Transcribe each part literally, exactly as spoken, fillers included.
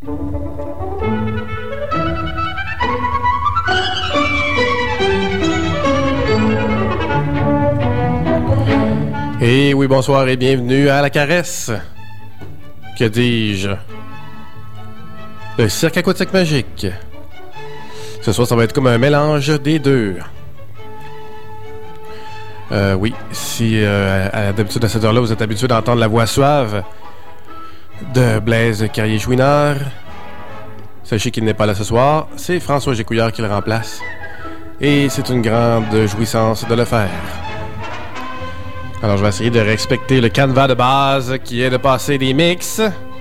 Et oui, bonsoir et bienvenue à La Caresse. Que dis-je? Le cirque aquatique magique. Ce soir, ça va être comme un mélange des deux. Euh, oui, si euh, à, d'habitude à cette heure-là, vous êtes habitué d'entendre la voix suave de Blaise Carrier-Chouinard, sachez qu'il n'est pas là ce soir. C'est François Gécouillard qui le remplace. Et c'est une grande jouissance de le faire. Alors, je vais essayer de respecter le canevas de base qui est de passer des mix.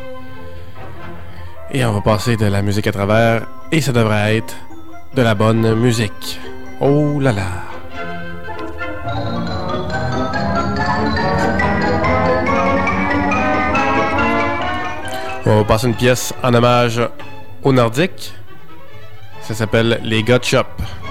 Et on va passer de la musique à travers. Et ça devrait être de la bonne musique. Oh là là! On va passer une pièce en hommage aux Nordiques. Ça s'appelle Les God Shop.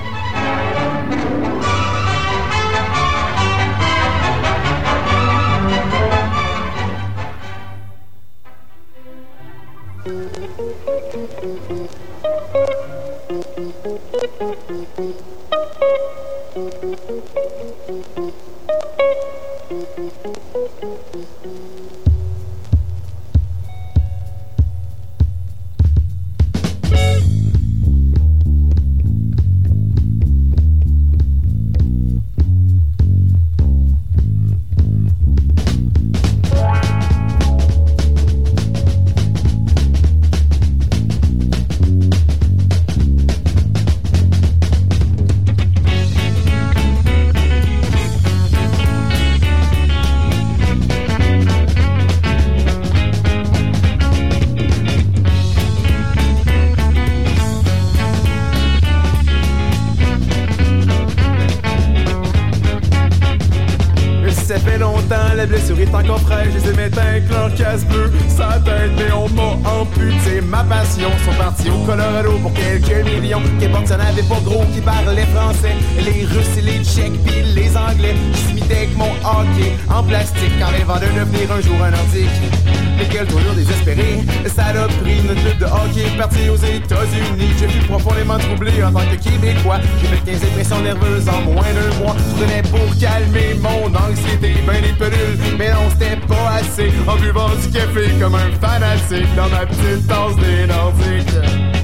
Comme un fanatique dans ma petite tasse des Nordiques.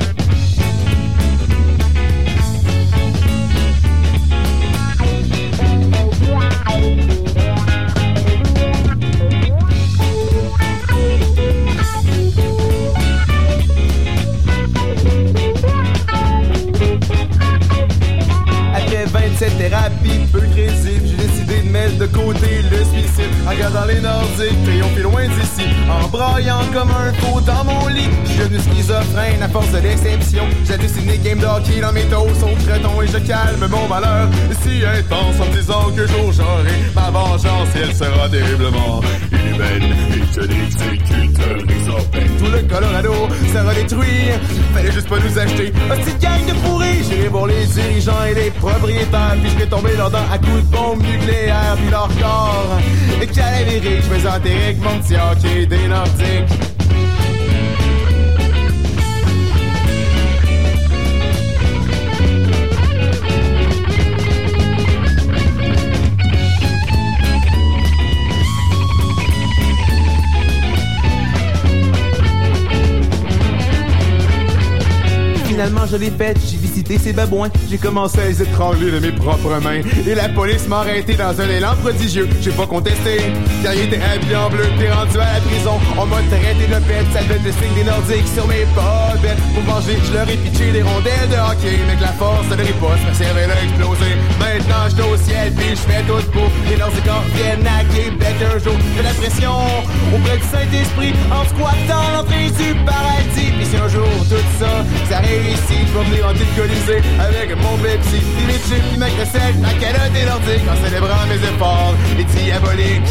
Après vingt-sept thérapies peu crédibles, j'ai décidé de mettre de côté le suicide. En regardant les Nordiques triompher loin d'ici, en braillant comme un faux dans mon lit. J'suis devenu schizophrène à force de l'exception. J'hallucine les games de hockey dans mes toes au creton et je calme mon malheur si intense en me disant que jour j'aurai ma vengeance et elle sera terriblement inhumaine et je l'exécuterai sans peine. Tout le Colorado sera détruit, fallait juste pas nous acheter un petit gang de pourris. J'irai voir les dirigeants et les propriétaires, puis je vais tomber leurs dents à coups de bombes nucléaires, puis leur corps cadavérique, je vais enterrer avec mon petit hockey des Nordiques. Finalement je l'ai faite, j'ai visité ces babouins. J'ai commencé à les étrangler de mes propres mains. Et la police m'a arrêté dans un élan prodigieux. J'ai pas contesté, car il était habillé en bleu. T'es rendu à la prison, on m'a traité de pète. Ça devait le signe des Nordiques sur mes bobettes. Pour manger, je leur ai pitché des rondelles de hockey. Mais que la force de riposte ma cervelle a explosé. Maintenant j'suis au ciel, puis j'fais tout beau. Les Nordiques viennent à Québec un jour. J'ai la pression auprès du Saint-Esprit en squattant l'entrée du paradis. Puis si un jour tout ça, ça ici, je vais venir en décolisé avec mon Pepsi, puis mes chips, puis ma cressette, ma calotte et nordique, en célébrant mes efforts, les diaboliques.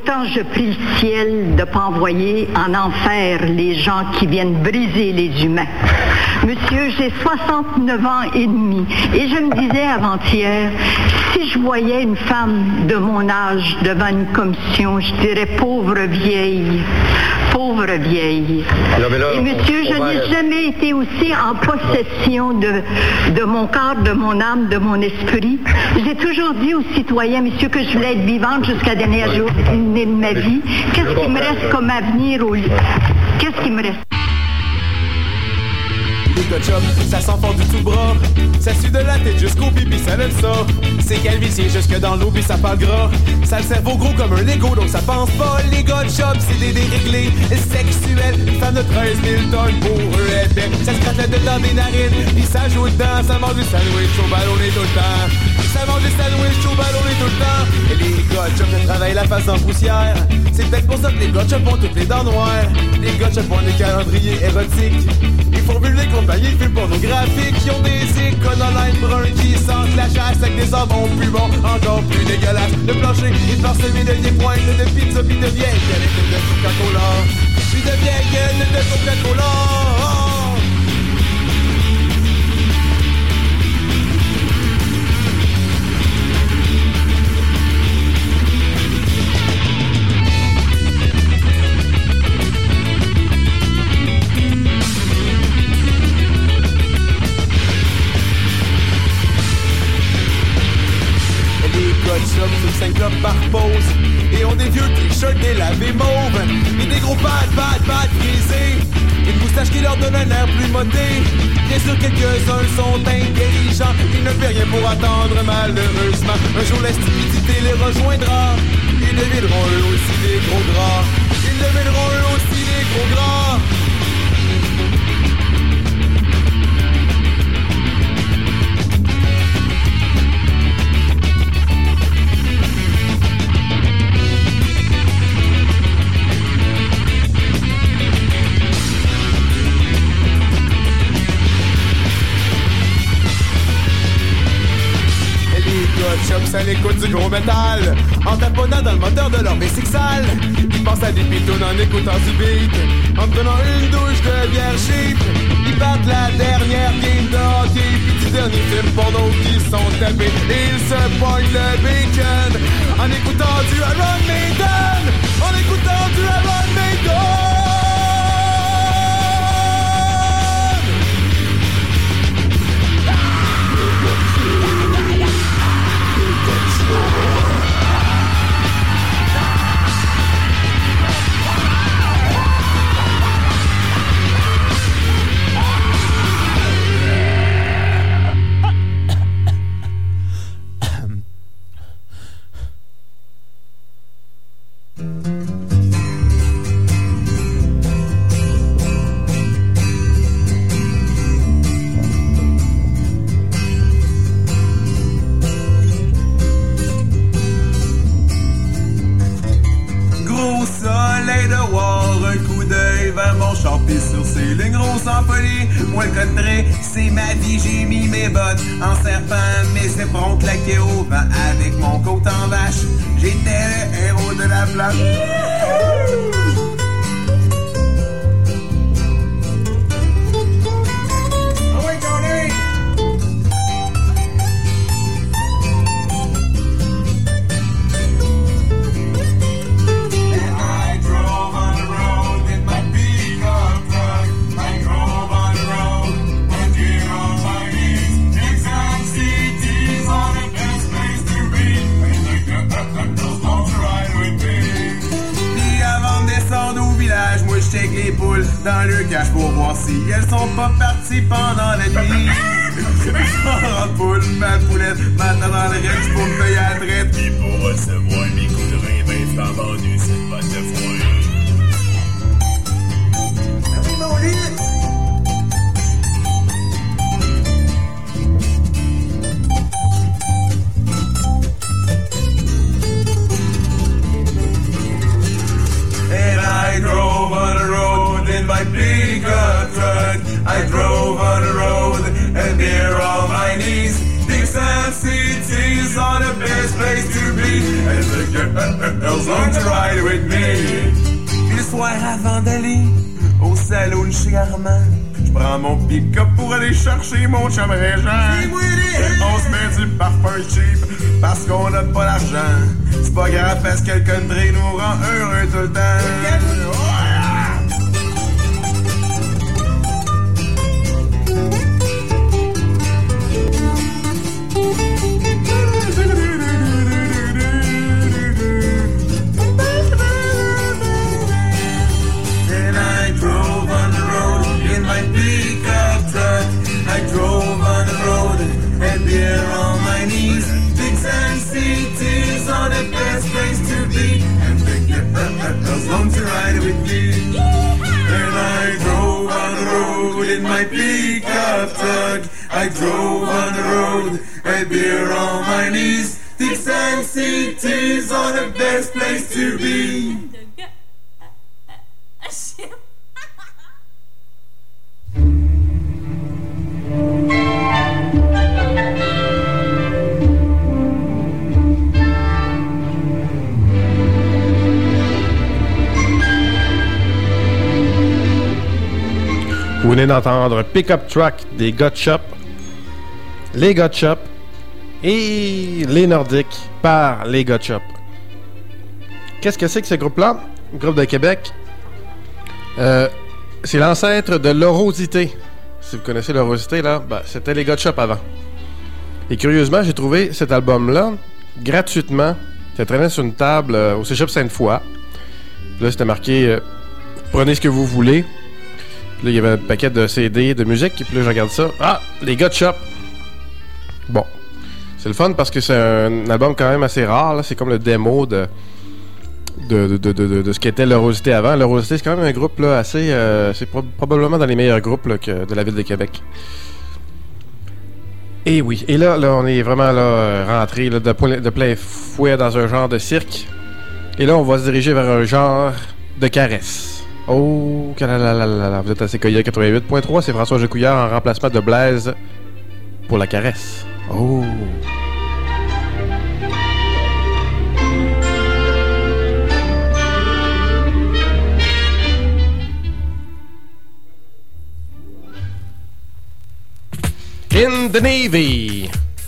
autant je prie le ciel de ne pas envoyer en enfer les gens qui viennent briser les humains. Monsieur, j'ai soixante-neuf ans et demi et je me disais avant-hier, si je voyais une femme de mon âge devant une commission, je dirais pauvre vieille, pauvre vieille. Non, mais là, et monsieur, on, on je va... n'ai jamais été aussi en possession de, de mon corps, de mon âme, de mon esprit. J'ai toujours dit aux citoyens, monsieur, que je voulais être vivante jusqu'à la dernière journée de ma vie. Qu'est-ce qui me reste comme avenir au lit? Qu'est-ce qui me reste? Les gars de job, ça sent fort du tout bras. Ça suit de la tête jusqu'au pipi, ça lève ça. C'est calvitie jusque dans l'eau puis ça parle gras. Ça le cerveau gros comme un Lego donc ça pense pas. Les gars de job, c'est des déréglés sexuels. Une femme de treize mille tonnes pour eux épais. Ça se gratte dedans des narines, puis ça joue dedans. Ça mange du sandwich au ballonné tout le temps. Ça mange du sandwich au ballonné tout le temps. Et les gars de job ne travaillent la face en poussière. C'est peut-être pour ça que les gars de job ont toutes les dents noires. Les gars de job ont des calendriers érotiques. Ils formulent des compagnies de films pornographiques qui ont des icônes online bruns qui sentent la chasse avec des savons plus bons, encore plus dégueulasses. Le plancher est parsemé de vieilles pointes de pizza puis de vieilles canettes de Coca-Cola. Puis de vieilles canettes de Coca-Cola. Sur cinq clubs par pause. Et ont des vieux t-shirts délavés mauves. Et des gros pads, pads, pads frisés. Une moustache qui leur donne un air plus modé. Bien sûr quelques-uns sont intelligents. Ils ne fait rien pour attendre malheureusement. Un jour la stupidité les rejoindra. Ils deviendront eux aussi des gros gras. Ils deviendront eux aussi des gros gras. Ça l'écoute du gros métal en taponnant dans le moteur de leur bicycle sale. Ils pensent à des pitounes en écoutant du beat, en prenant une douche de bière cheap. Ils partent la dernière game de hockey puis du dernier film porno qui sont tapés. Et ils se pognent le bacon en écoutant du Iron Maiden, en écoutant du Iron Maiden. Sur ces lignes roses en folie, moi le code trait, c'est ma vie, j'ai mis mes bottes en serpent, mes éperons claqués au vent avec mon côte en vache, j'étais le héros de la plage. Check les poules dans le cache pour voir si elles sont pas parties pendant la nuit. En poule, ma poulette, maintenant dans le reste pour me payer à la traite. Pis pour recevoir mes coups de rein, ben t'as vendu cette botte de foin. Ah oui, mon lit! I drove on the road in my pickup truck. I drove on the road and there on my knees. Dixon City's on the best place to be. And the As long to ride with me. Puis le soir avant d'aller au salon chez Armand, j'prends mon pick-up pour aller chercher mon chum Régent. On se met du parfum cheap parce qu'on n'a pas l'argent. C'est pas grave parce que le country nous rend heureux tout le temps. As long to ride with you. And I drove on the road in my pickup truck. I drove on the road, a beer on my knees. Sticks and cities are the best place to be. Vous venez d'entendre Pick-up Truck des Gotshop, les Gotshop et les Nordiques par les Gotshop. Qu'est-ce que c'est que ce groupe-là? Groupe de Québec. Euh, c'est l'ancêtre de l'Orosité. Si vous connaissez l'Orosité, là, ben, c'était les Gotshop avant. Et curieusement, j'ai trouvé cet album-là gratuitement. Ça traînait sur une table euh, au Cégep Sainte-Foy. Là, c'était marqué euh, « Prenez ce que vous voulez ». Là, il y avait un paquet de C D, de musique, puis là, je regarde ça. Ah, les Gotshop! Bon. C'est le fun parce que c'est un album quand même assez rare, là. C'est comme le démo de de, de, de, de, de ce qu'était l'Orosité avant. L'Orosité, c'est quand même un groupe, là, assez... Euh, c'est pro- probablement dans les meilleurs groupes, là, que de la ville de Québec. Et oui. Et là, là on est vraiment, là, rentré, là, de, de plein fouet dans un genre de cirque. Et là, on va se diriger vers un genre de caresse. Oh, là, vous êtes à C K I A quatre-vingt-huit point trois, c'est François Gécouillard en remplacement de Blaise pour la caresse. Oh. In the Navy.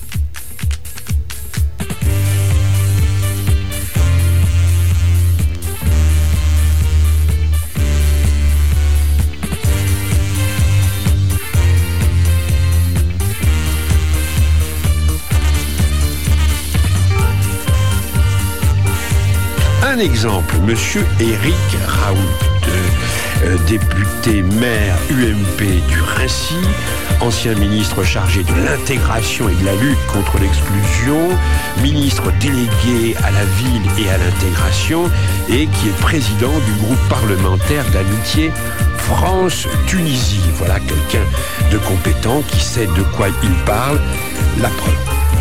Un exemple, monsieur Éric Raoult, euh, député maire U M P du Rincy, ancien ministre chargé de l'intégration et de la lutte contre l'exclusion, ministre délégué à la ville et à l'intégration, et qui est président du groupe parlementaire d'amitié France-Tunisie. Voilà quelqu'un de compétent qui sait de quoi il parle. La preuve.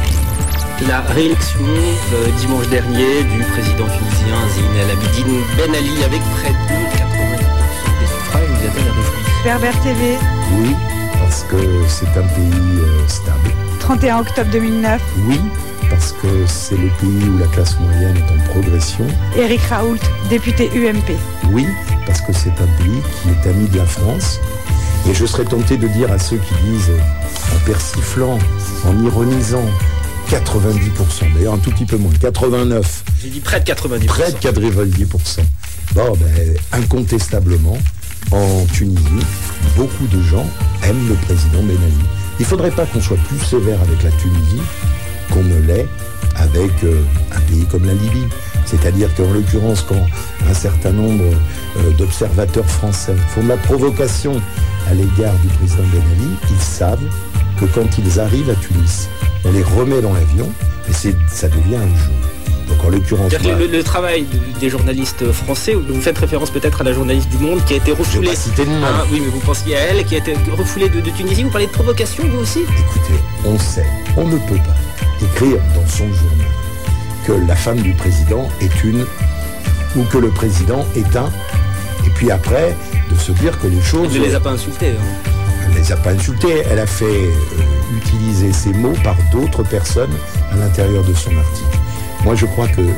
La réélection euh, dimanche dernier du président tunisien Zine El Abidine Ben Ali avec près de quatre-vingts pour cent des suffrages nous a-t-elle réjoui. Berbère T V. Oui, parce que c'est un pays euh, stable. trente et un octobre deux mille neuf. Oui, parce que c'est le pays où la classe moyenne est en progression. Éric Raoult, député U M P. Oui, parce que c'est un pays qui est ami de la France. Et je serais tenté de dire à ceux qui disent, en persiflant, en ironisant, quatre-vingt-dix pour cent, d'ailleurs un tout petit peu moins, quatre-vingt-neuf. J'ai dit près de quatre-vingt-dix pour cent. Près de quatre-vingt-dix pour cent. Bon, ben, incontestablement, en Tunisie, beaucoup de gens aiment le président Ben Ali. Il ne faudrait pas qu'on soit plus sévère avec la Tunisie qu'on ne l'est avec euh, un pays comme la Libye. C'est-à-dire qu'en l'occurrence, quand un certain nombre euh, d'observateurs français font de la provocation à l'égard du président Ben Ali, ils savent que quand ils arrivent à Tunis, on les remet dans l'avion, et c'est, ça devient un jeu. Donc en l'occurrence... Moi, le, le travail de, des journalistes français, vous faites référence peut-être à la journaliste du Monde qui a été refoulée... Je vais pas citer de nom. Ah, oui, mais vous pensiez à elle, qui a été refoulée de, de Tunisie. Vous parlez de provocation, vous aussi? Écoutez, on sait, on ne peut pas écrire dans son journal que la femme du président est une, ou que le président est un, et puis après, de se dire que les choses... Elle ne les a pas insultés. Hein. Elle ne les a pas insultés, elle a fait euh, utiliser ces mots par d'autres personnes à l'intérieur de son article. Moi, je crois que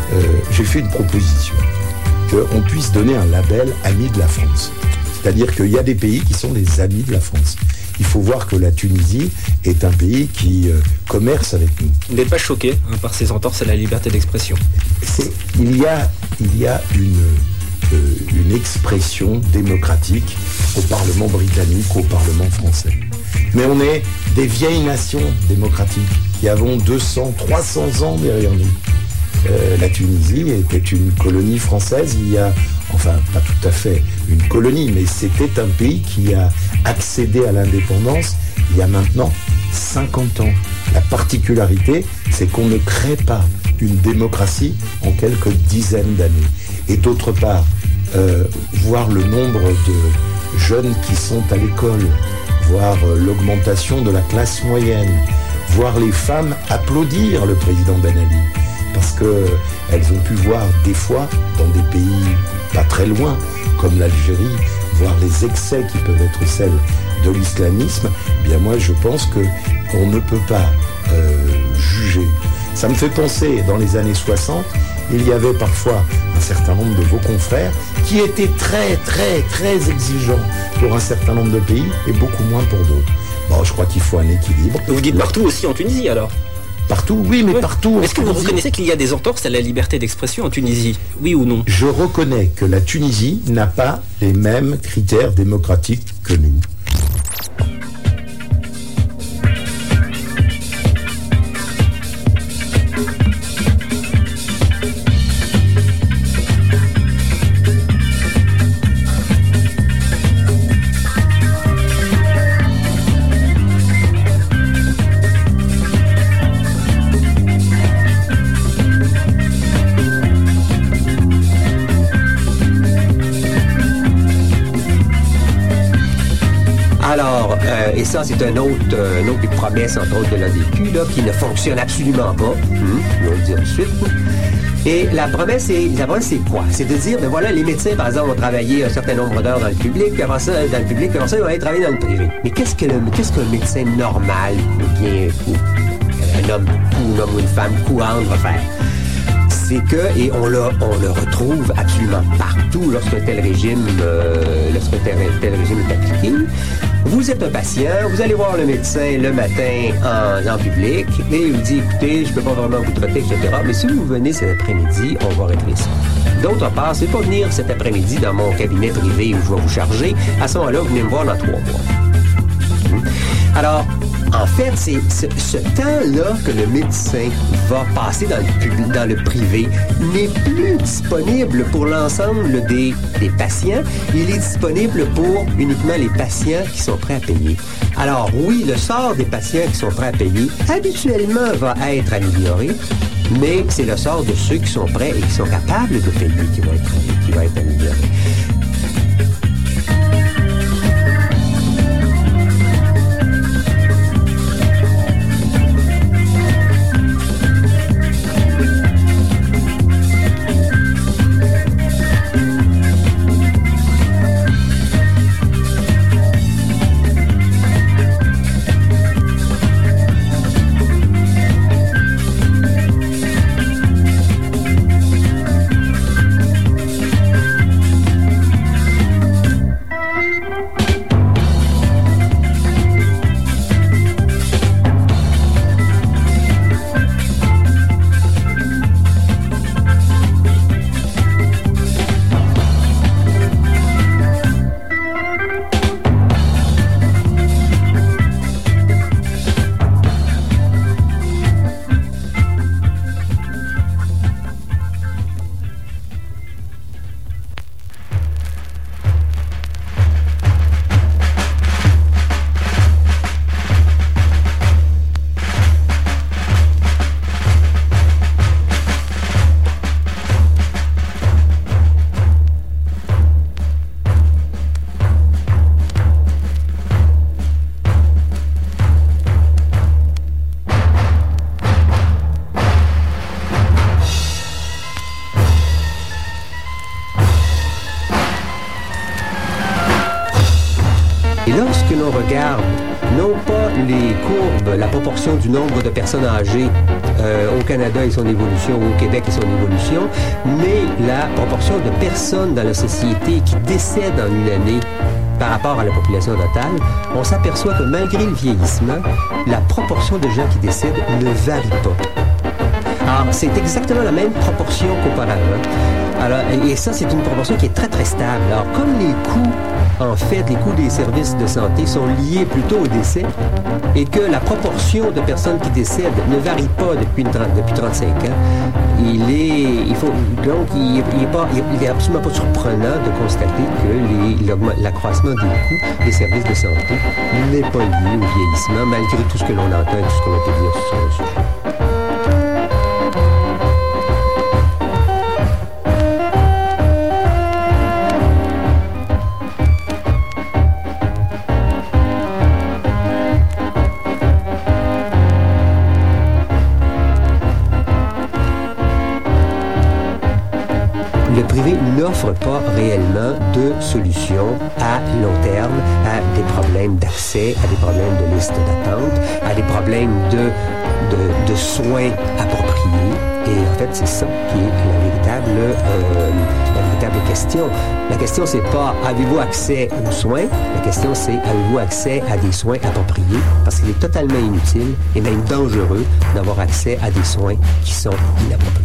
euh, j'ai fait une proposition, qu'on puisse donner un label ami de la France. C'est-à-dire qu'il y a des pays qui sont des amis de la France. Il faut voir que la Tunisie est un pays qui euh, commerce avec nous. Vous n'êtes pas choqué hein, par ces entorses à la liberté d'expression? C'est, il y a, il y a une, euh, une expression démocratique au Parlement britannique, au Parlement français. Mais on est des vieilles nations démocratiques qui avons deux cents, trois cents ans derrière nous. Euh, la Tunisie était une colonie française il y a, enfin pas tout à fait une colonie, mais c'était un pays qui a accédé à l'indépendance il y a maintenant cinquante ans. La particularité, c'est qu'on ne crée pas une démocratie en quelques dizaines d'années. Et d'autre part, euh, voir le nombre de jeunes qui sont à l'école, voir euh, l'augmentation de la classe moyenne, voir les femmes applaudir le président Ben Ali. Parce qu'elles ont pu voir des fois, dans des pays pas très loin, comme l'Algérie, voir les excès qui peuvent être celles de l'islamisme. Eh bien moi, je pense qu'on ne peut pas euh, juger. Ça me fait penser, dans les années soixante, il y avait parfois un certain nombre de vos confrères qui étaient très, très, très exigeants pour un certain nombre de pays et beaucoup moins pour d'autres. Bon, je crois qu'il faut un équilibre. Vous dites partout aussi en Tunisie, alors? Partout, oui, mais oui. partout. Est-ce que vous reconnaissez qu'il y a des entorses à la liberté d'expression en Tunisie? Oui ou non? Je reconnais que la Tunisie n'a pas les mêmes critères démocratiques que nous. Et ça, c'est un autre, euh, une autre promesse, entre autres, de l'A D Q, là, qui ne fonctionne absolument pas. Hum, je vais le dire tout de suite. Et la promesse, c'est, la promesse, c'est quoi? C'est de dire, ben voilà, les médecins, par exemple, vont travailler un certain nombre d'heures dans le public, puis avant ça, dans le public, puis avant ça, ils vont aller travailler dans le privé. Mais qu'est-ce que le, qu'est-ce qu'un médecin normal, ou bien, ou un homme, ou un homme ou une femme courante va faire? C'est que, et on le, on le retrouve absolument partout lorsqu'un tel régime, euh, lorsqu'un tel, tel régime est appliqué. Vous êtes un patient, vous allez voir le médecin le matin en, en public, et il vous dit, écoutez, je peux pas vraiment vous traiter, et cetera. Mais si vous venez cet après-midi, on va régler ça. D'autre part, c'est pas venir cet après-midi dans mon cabinet privé où je vais vous charger. À ce moment-là, vous venez me voir dans trois mois. Alors, en fait, c'est ce, ce temps-là que le médecin va passer dans le, public, dans le privé n'est plus disponible pour l'ensemble des, des patients. Il est disponible pour uniquement les patients qui sont prêts à payer. Alors oui, le sort des patients qui sont prêts à payer habituellement va être amélioré, mais c'est le sort de ceux qui sont prêts et qui sont capables de payer qui va être, qui va être amélioré. les courbes, la proportion du nombre de personnes âgées euh, au Canada et son évolution, ou au Québec et son évolution, mais la proportion de personnes dans la société qui décèdent en une année par rapport à la population totale, on s'aperçoit que malgré le vieillissement, la proportion de gens qui décèdent ne varie pas. Alors, c'est exactement la même proportion qu'auparavant. Alors, et ça, c'est une proportion qui est très, très stable. Alors, comme les coûts, en fait, les coûts des services de santé sont liés plutôt au décès, et que la proportion de personnes qui décèdent ne varie pas depuis, une, depuis trente-cinq ans, il est, il faut, donc, il, il est pas, il est absolument pas surprenant de constater que les, l'accroissement des coûts des services de santé n'est pas lié au vieillissement, malgré tout ce que l'on entend et tout ce que l'on peut dire sur le sujet. N'offre pas réellement de solution à long terme à des problèmes d'accès, à des problèmes de liste d'attente, à des problèmes de, de, de soins appropriés. Et en fait, c'est ça qui est la véritable, euh, la véritable question. La question, c'est pas avez-vous accès aux soins? La question, c'est avez-vous accès à des soins appropriés? Parce qu'il est totalement inutile et même dangereux d'avoir accès à des soins qui sont inappropriés.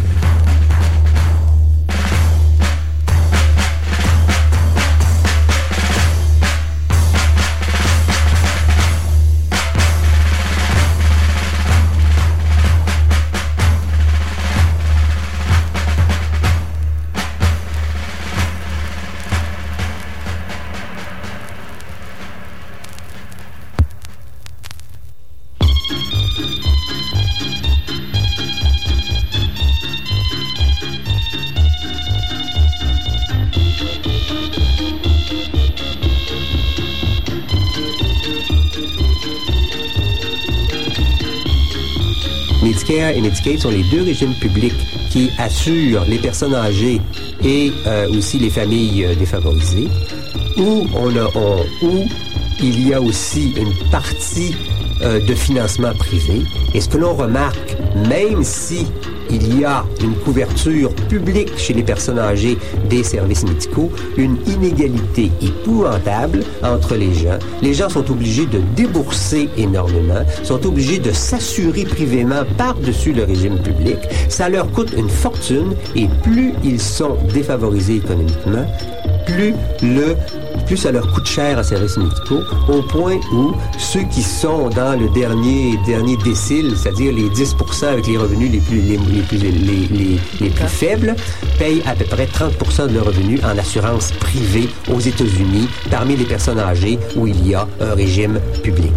Medicare et Medicaid sont les deux régimes publics qui assurent les personnes âgées et euh, aussi les familles euh, défavorisées, où, on a, on, où il y a aussi une partie euh, de financement privé. Et ce que l'on remarque, même si il y a une couverture publique chez les personnes âgées des services médicaux, une inégalité épouvantable entre les gens. Les gens sont obligés de débourser énormément, sont obligés de s'assurer privément par-dessus le régime public. Ça leur coûte une fortune et plus ils sont défavorisés économiquement, plus le plus ça leur coûte cher à services médicaux, au point où ceux qui sont dans le dernier dernier décile, c'est-à-dire les dix pour cent avec les revenus les plus les, les plus les, les, les plus faibles, payent à peu près trente pour cent de leurs revenus en assurance privée aux États-Unis, parmi les personnes âgées où il y a un régime public.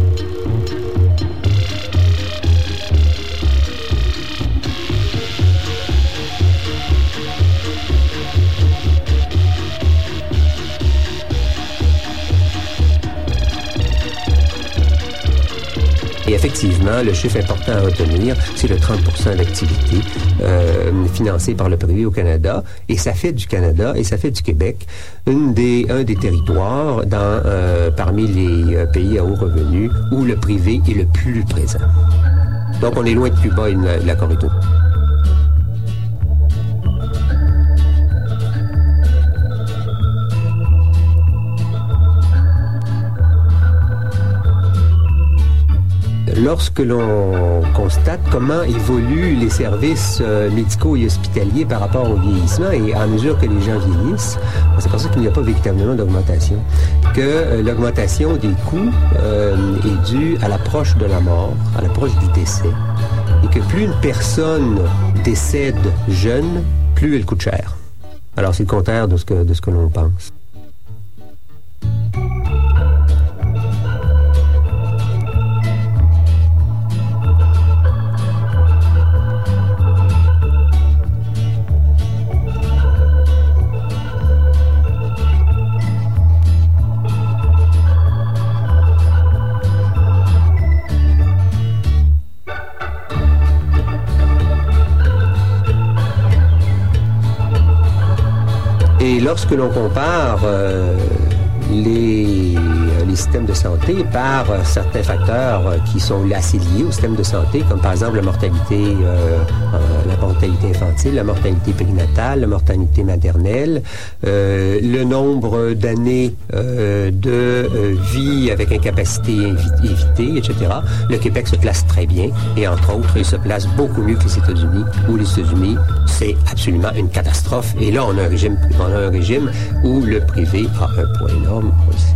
Et effectivement, le chiffre important à retenir, c'est le trente pour cent d'activité euh, financée par le privé au Canada. Et ça fait du Canada et ça fait du Québec une des, un des territoires dans, euh, parmi les euh, pays à haut revenu où le privé est le plus présent. Donc, on est loin de Cuba et de la, de la Corée du Nord. Lorsque l'on constate comment évoluent les services euh, médicaux et hospitaliers par rapport au vieillissement, et à mesure que les gens vieillissent, c'est pour ça qu'il n'y a pas véritablement d'augmentation, que euh, l'augmentation des coûts euh, est due à l'approche de la mort, à l'approche du décès, et que plus une personne décède jeune, plus elle coûte cher. Alors c'est le contraire de ce que, de ce que l'on pense. Et lorsque l'on compare euh, les, les systèmes de santé par euh, certains facteurs euh, qui sont assez liés au système de santé, comme par exemple la mortalité, euh, euh, la mortalité infantile, la mortalité périnatale, la mortalité maternelle, euh, le nombre d'années euh, de euh, vie avec incapacité évi- évitée, et cetera. Le Québec se place très bien et entre autres, il se place beaucoup mieux que les États-Unis, où les États-Unis, c'est absolument une catastrophe. Et là, on a un régime, on a un régime où le privé a un poids énorme aussi.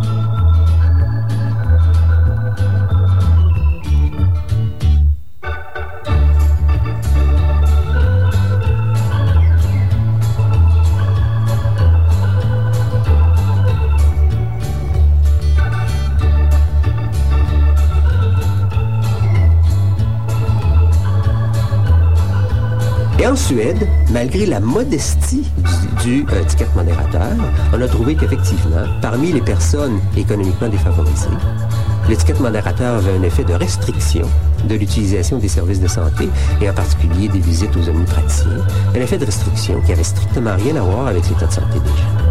Et en Suède, malgré la modestie du, du euh, ticket modérateur, on a trouvé qu'effectivement, parmi les personnes économiquement défavorisées, le ticket modérateur avait un effet de restriction de l'utilisation des services de santé, et en particulier des visites aux omnipraticiens, un effet de restriction qui avait strictement rien à voir avec l'état de santé des gens.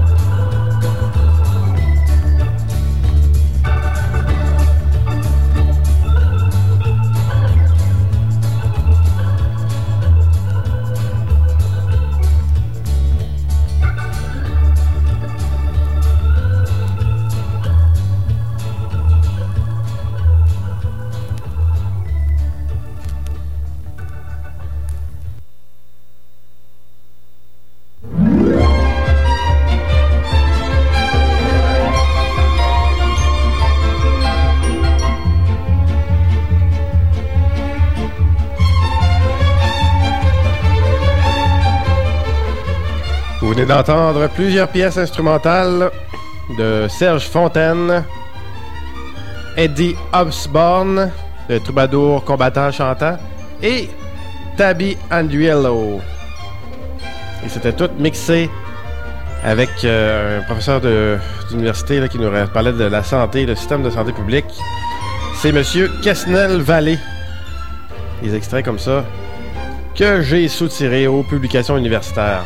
Vous venez d'entendre plusieurs pièces instrumentales de Serge Fontaine, Eddie Hobsbawm, le troubadour combattant chantant, et Tabby Andriello. Et c'était tout mixé avec euh, un professeur de, d'université là, qui nous parlait de la santé, le système de santé publique. C'est M. Quesnel-Vallée. Des extraits comme ça que j'ai soutirés aux publications universitaires.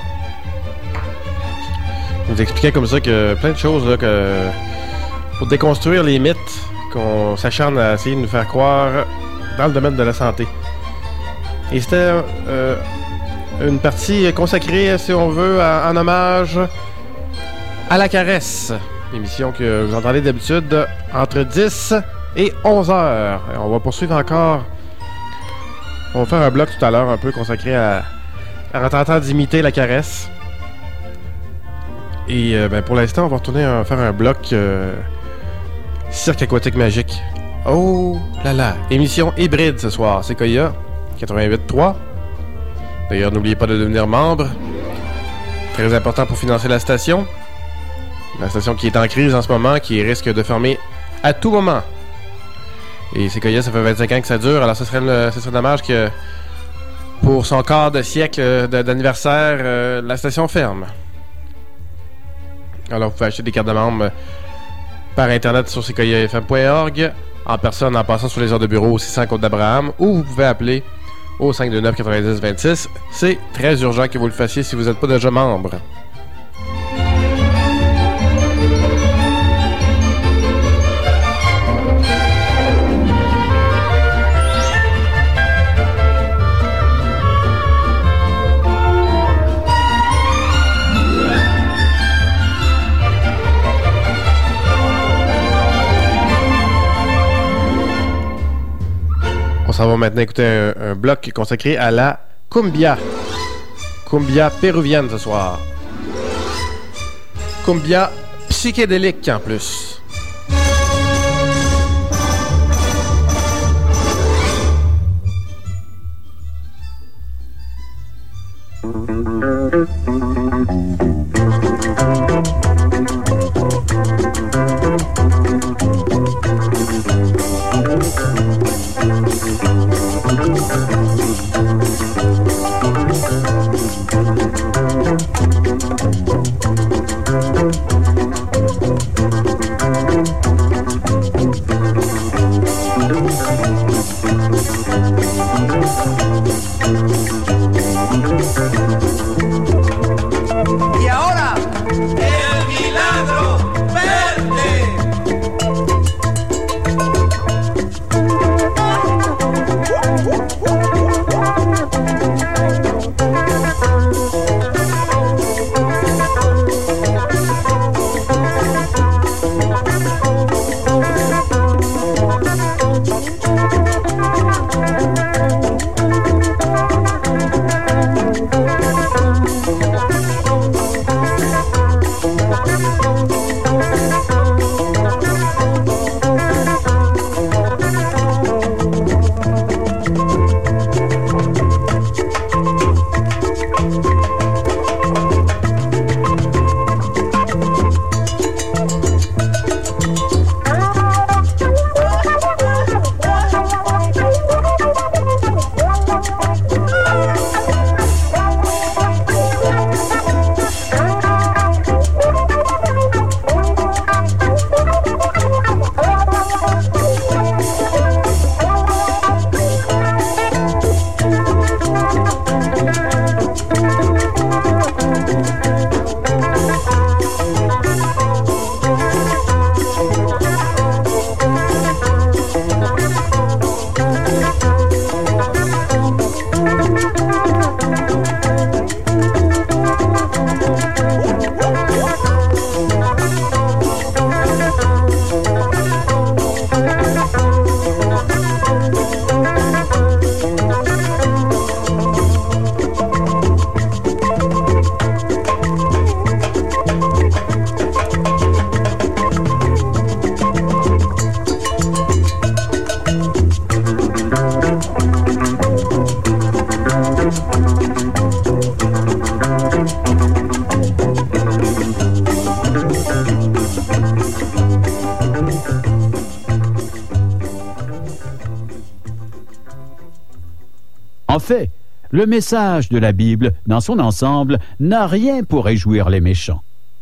Il nous expliquait comme ça que plein de choses là, que pour déconstruire les mythes qu'on s'acharne à essayer de nous faire croire dans le domaine de la santé. Et c'était euh, une partie consacrée, si on veut, à, en hommage à La Caresse, émission que vous entendez d'habitude entre dix et onze heures. Et on va poursuivre encore. On va faire un bloc tout à l'heure un peu consacré à, à tentant d'imiter La Caresse. Et euh, ben, pour l'instant, on va retourner à faire un bloc euh, cirque aquatique magique. Oh là là! Émission hybride ce soir. C'est Koya quatre-vingt-huit trois. D'ailleurs, n'oubliez pas de devenir membre. Très important pour financer la station. La station qui est en crise en ce moment, qui risque de fermer à tout moment. Et c'est Koya, ça fait vingt-cinq ans que ça dure. Alors, ce serait, le, ce serait dommage que pour son quart de siècle de, d'anniversaire, euh, la station ferme. Alors, vous pouvez acheter des cartes de membres par Internet sur sequoia f m point org, en personne en passant sur les heures de bureau au six cents Côte d'Abraham, ou vous pouvez appeler au cinq deux neuf quatre-vingt-dix vingt-six. C'est très urgent que vous le fassiez si vous n'êtes pas déjà membre. On s'en va maintenant écouter un, un bloc consacré à la cumbia. Cumbia péruvienne ce soir. Cumbia psychédélique en plus. Y ahora, el milagro. En fait, le message de la Bible, dans son ensemble, n'a rien pour réjouir les méchants.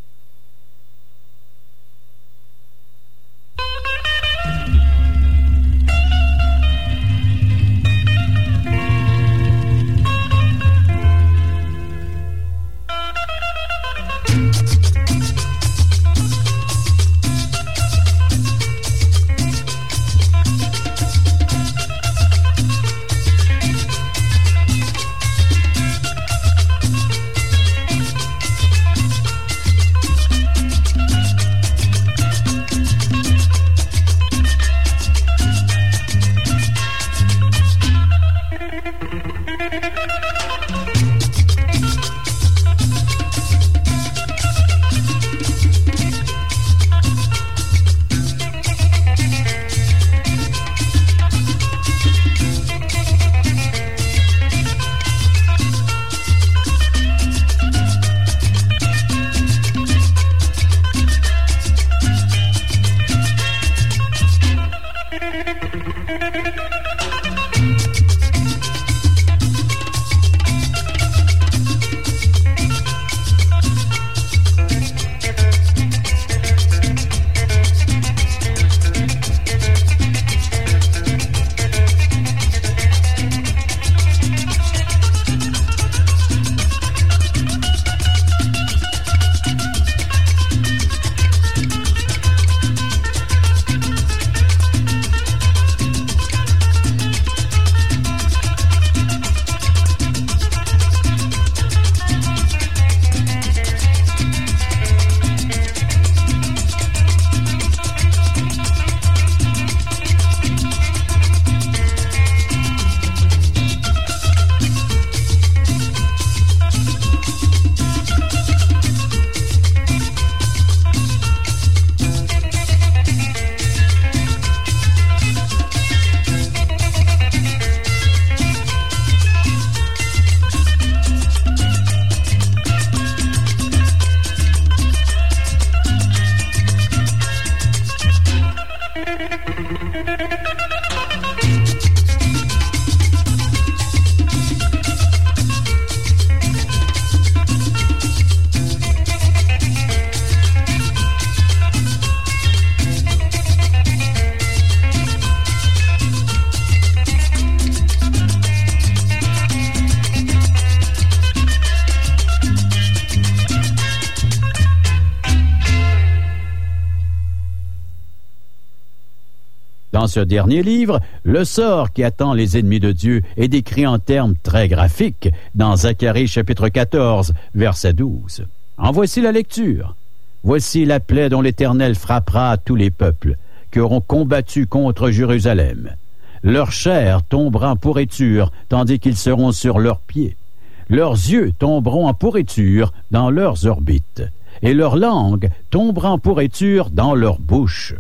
Dans ce dernier livre, le sort qui attend les ennemis de Dieu est décrit en termes très graphiques dans Zacharie chapitre quatorze, verset douze. En voici la lecture. Voici la plaie dont l'Éternel frappera à tous les peuples qui auront combattu contre Jérusalem. Leur chair tombera en pourriture, tandis qu'ils seront sur leurs pieds. Leurs yeux tomberont en pourriture dans leurs orbites, et leur langue tombera en pourriture dans leur bouche.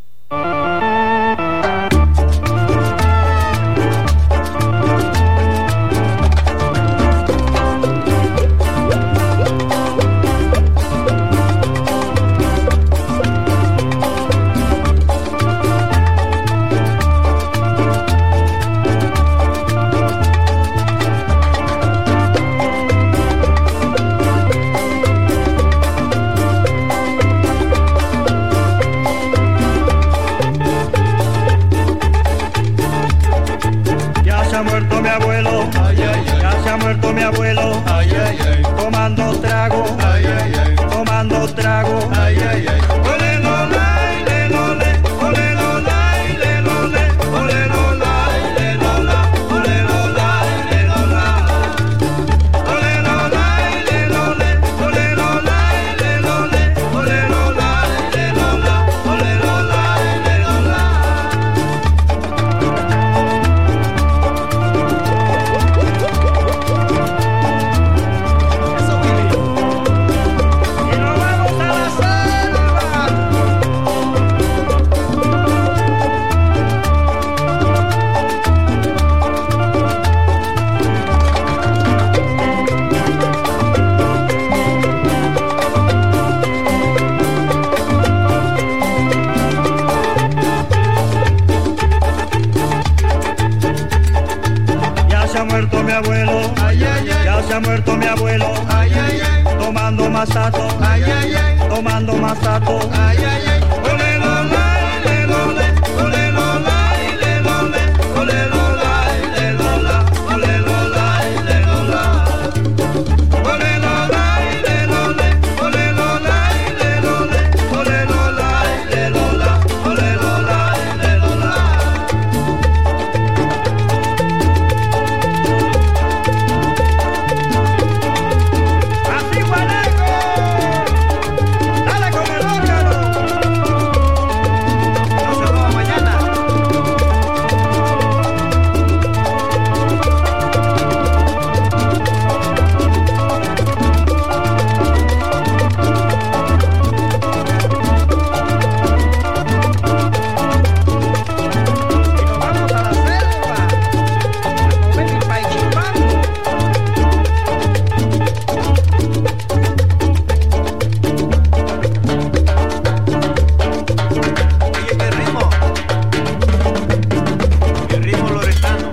Mi abuelo, ay, ay, ay, tomando trago, ay, ay, ay, tomando trago, ay, ay, ay. Ole lo lai, le lo le, ole lo lai, le lo le, ole lo lai, le lo la, ole lo lai, le lo la. Ole lo lai, le lo le, ole lo lai, le lo le, ole lo lai, le lo la, ole lo lai, le lo la. muerto mi abuelo, ay, ay, ay, ya se ha muerto mi abuelo, ay, ay, ay, tomando masato, ay, ay, ay, tomando masato. ay, ay, ay. Ole lo lai, le lo le, ole lo lai, le lo le, ole lo lai, le lo la, ole lo lai, le lo la. Ole lo lai, le lo le, ole lo lai, le lo le, ole lo lai, le lo la, ole lo lai, le lo la. Así guanaco, dale con el órgano. No se roba mañana. Y nos vamos a la selva, a comer mi paichimambo. Oye, qué ritmo, qué ritmo loretano.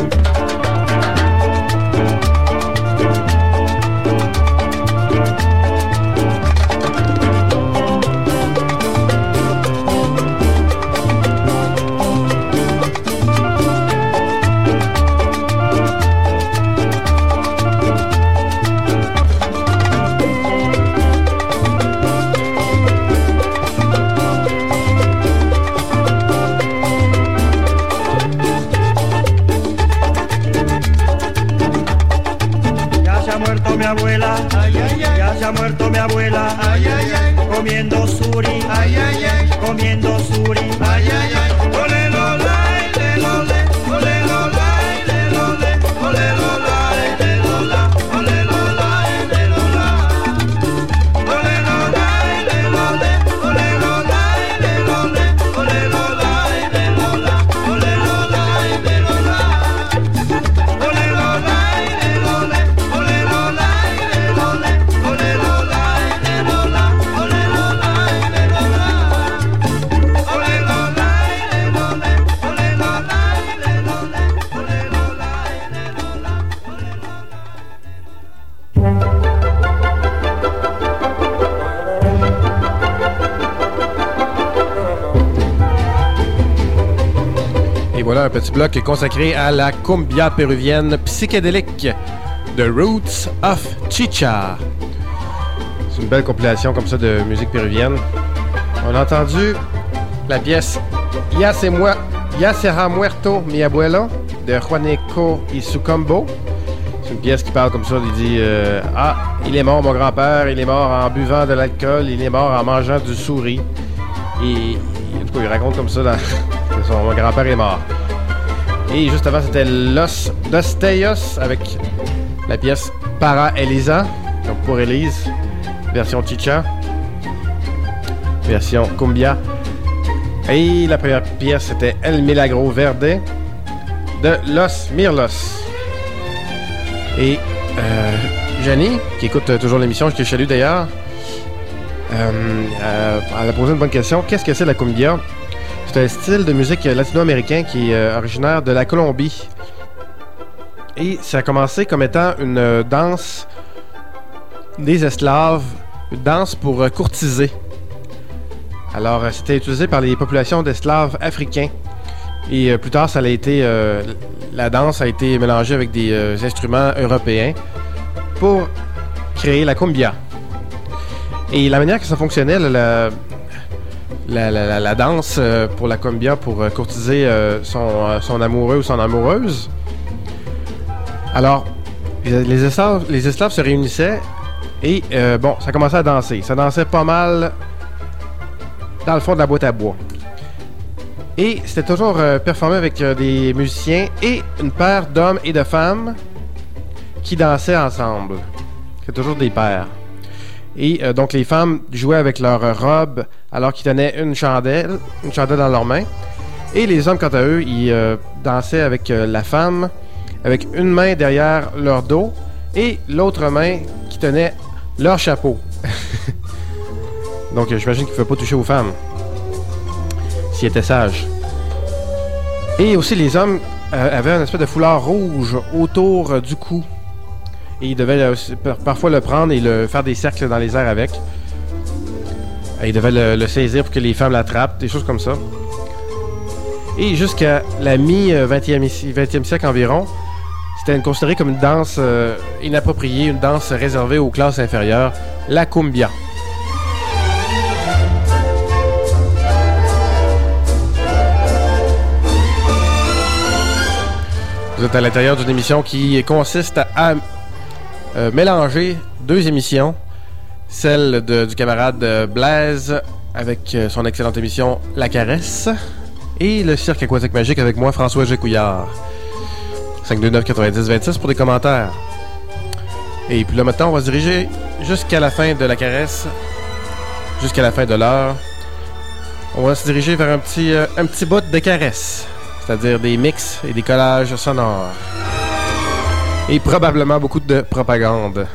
Ya se ha muerto mi abuela, Ay, ay, ay, ya se ha muerto mi abuela, ay, ay, ay, comiendo suri, ay, ay, ay, comiendo suri. ay, ay, ay. Ole lo lai, le lo le, ole lo lai, le lo le, ole lo lai, le lo la, ole lo lai, le lo la. Ole lo lai, le lo le, ole lo lai, le lo le, ole lo lai, le lo la, ole lo lai, le lo la. Ole lo lai, le lo le, ole lo lai, le lo le, ole lo lai, le lo la, ole lo lai, le lo la. Ole lo lai, le lo le, ole lo lai, le lo le, ole lo lai, le lo la, ole lo Et voilà un petit bloc consacré à la cumbia péruvienne psychédélique, The Roots of Chicha. C'est une belle compilation comme ça de musique péruvienne. On a entendu la pièce Ya se moi, Ya sera muerto mi abuelo de Juaneco y Sucombo. C'est une pièce qui parle comme ça, il dit euh, ah, il est mort mon grand-père, il est mort en buvant de l'alcool, il est mort en mangeant du souris. Et en tout cas, il raconte comme ça là, que son mon grand-père est mort. Et juste avant, c'était Los Destellos avec la pièce Para Elisa, donc pour Elise, version chicha, version cumbia. Et la première pièce, c'était El Milagro Verde de Los Mirlos. Et euh, Jenny, qui écoute euh, toujours l'émission, je te salue d'ailleurs, euh, euh, elle a posé une bonne question. Qu'est-ce que c'est la cumbia? C'est un style de musique latino-américain qui est euh, originaire de la Colombie. Et ça a commencé comme étant une euh, danse des esclaves, une danse pour euh, courtiser. Alors, euh, c'était utilisé par les populations d'esclaves africains. Et euh, plus tard, ça a été, euh, la danse a été mélangée avec des euh, instruments européens pour créer la cumbia. Et la manière que ça fonctionnait, la, la, la, la, la danse euh, pour la cumbia, pour euh, courtiser euh, son, euh, son amoureux ou son amoureuse. Alors, les esclaves, les esclaves se réunissaient et, euh, bon, ça commençait à danser. Ça dansait pas mal dans le fond de la boîte à bois. Et c'était toujours euh, performé avec euh, des musiciens et une paire d'hommes et de femmes qui dansaient ensemble. C'est toujours des paires. Et euh, donc les femmes jouaient avec leurs robes alors qu'ils tenaient une chandelle, une chandelle dans leurs mains. Et les hommes, quant à eux, ils euh, dansaient avec euh, la femme, avec une main derrière leur dos et l'autre main qui tenait leur chapeau. Donc euh, j'imagine qu'ils ne pouvaient pas toucher aux femmes s'ils étaient sages. Et aussi les hommes euh, avait un espèce de foulard rouge autour euh, du cou. Et il devait euh, par- parfois le prendre et le faire des cercles dans les airs avec. Et il devait le, le saisir pour que les femmes l'attrapent, des choses comme ça. Et jusqu'à la mi-vingtième siècle environ, c'était considéré comme une danse euh, inappropriée, une danse réservée aux classes inférieures, la cumbia. Vous êtes à l'intérieur d'une émission qui consiste à, à euh, mélanger deux émissions. Celle de, du camarade euh, Blaise avec euh, son excellente émission La Caresse et le Cirque Aquatique Magique avec moi, François Gécouillard. cinq deux neuf quatre-vingt-dix vingt-six pour des commentaires. Et puis là maintenant, on va se diriger jusqu'à la fin de La Caresse, jusqu'à la fin de l'heure. On va se diriger vers un petit, euh, un petit bout de caresse. C'est-à-dire des mix et des collages sonores. Et probablement beaucoup de propagande.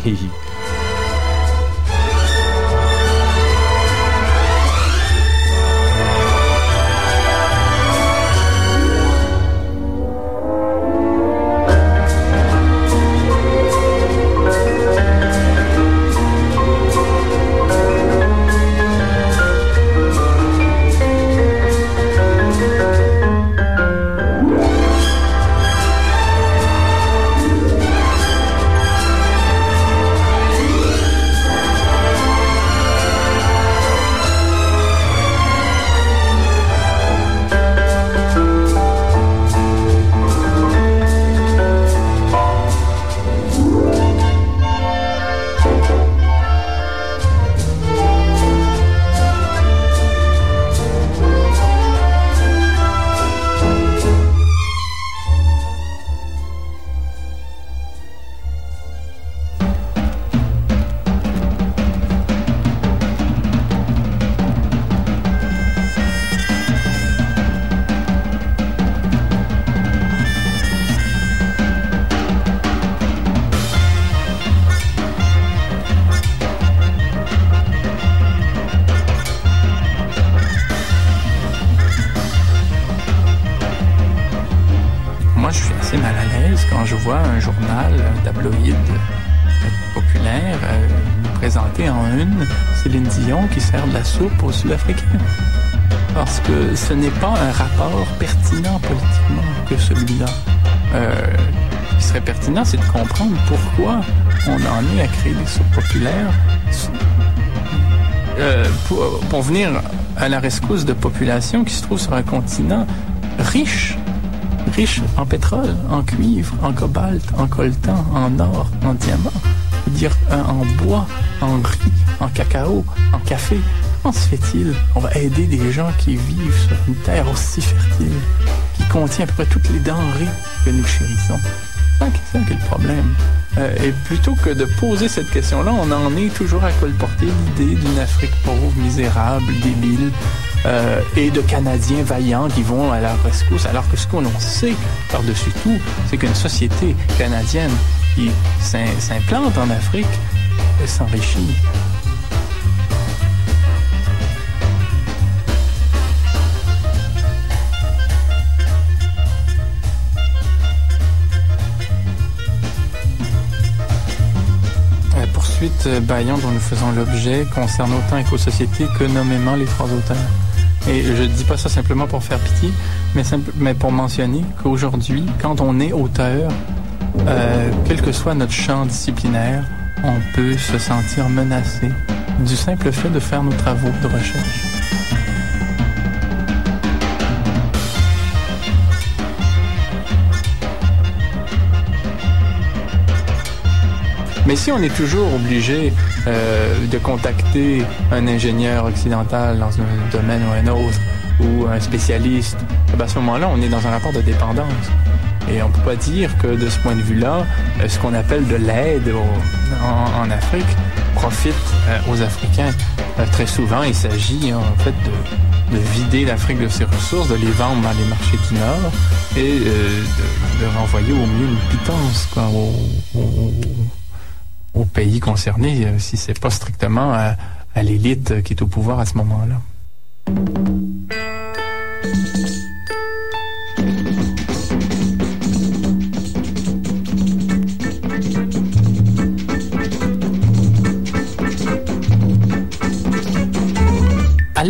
Céline Dion qui sert de la soupe aux Sud-Africains. Parce que ce n'est pas un rapport pertinent politiquement que celui-là. Euh, ce qui serait pertinent, c'est de comprendre pourquoi on en est à créer des soupes populaires euh, pour, pour venir à la rescousse de populations qui se trouvent sur un continent riche, riche en pétrole, en cuivre, en cobalt, en coltan, en or, en diamant, dire en bois, en riz, en cacao, en café. Comment se fait-il qu'on va aider des gens qui vivent sur une terre aussi fertile, qui contient à peu près toutes les denrées que nous chérissons? C'est ça qui est le problème. Euh, et plutôt que de poser cette question-là, on en est toujours à colporter l'idée d'une Afrique pauvre, misérable, débile, euh, et de Canadiens vaillants qui vont à la rescousse, alors que ce qu'on sait par-dessus tout, c'est qu'une société canadienne qui s'implante en Afrique s'enrichit. La poursuite Bayon dont nous faisons l'objet concerne autant Éco-Société que nommément les trois auteurs. Et je ne dis pas ça simplement pour faire pitié, mais, simple, mais pour mentionner qu'aujourd'hui, quand on est auteur, euh, quel que soit notre champ disciplinaire, on peut se sentir menacé du simple fait de faire nos travaux de recherche. Mais si on est toujours obligé euh, de contacter un ingénieur occidental dans un domaine ou un autre, ou un spécialiste, ben à ce moment-là, on est dans un rapport de dépendance. Et on ne peut pas dire que de ce point de vue-là, ce qu'on appelle de l'aide au, en, en Afrique profite euh, aux Africains. Euh, très souvent, il s'agit en fait de, de vider l'Afrique de ses ressources, de les vendre dans les marchés du Nord et euh, de, de renvoyer au mieux une pitance quoi, au, au, au pays concerné, euh, si c'est pas strictement à, à l'élite qui est au pouvoir à ce moment-là.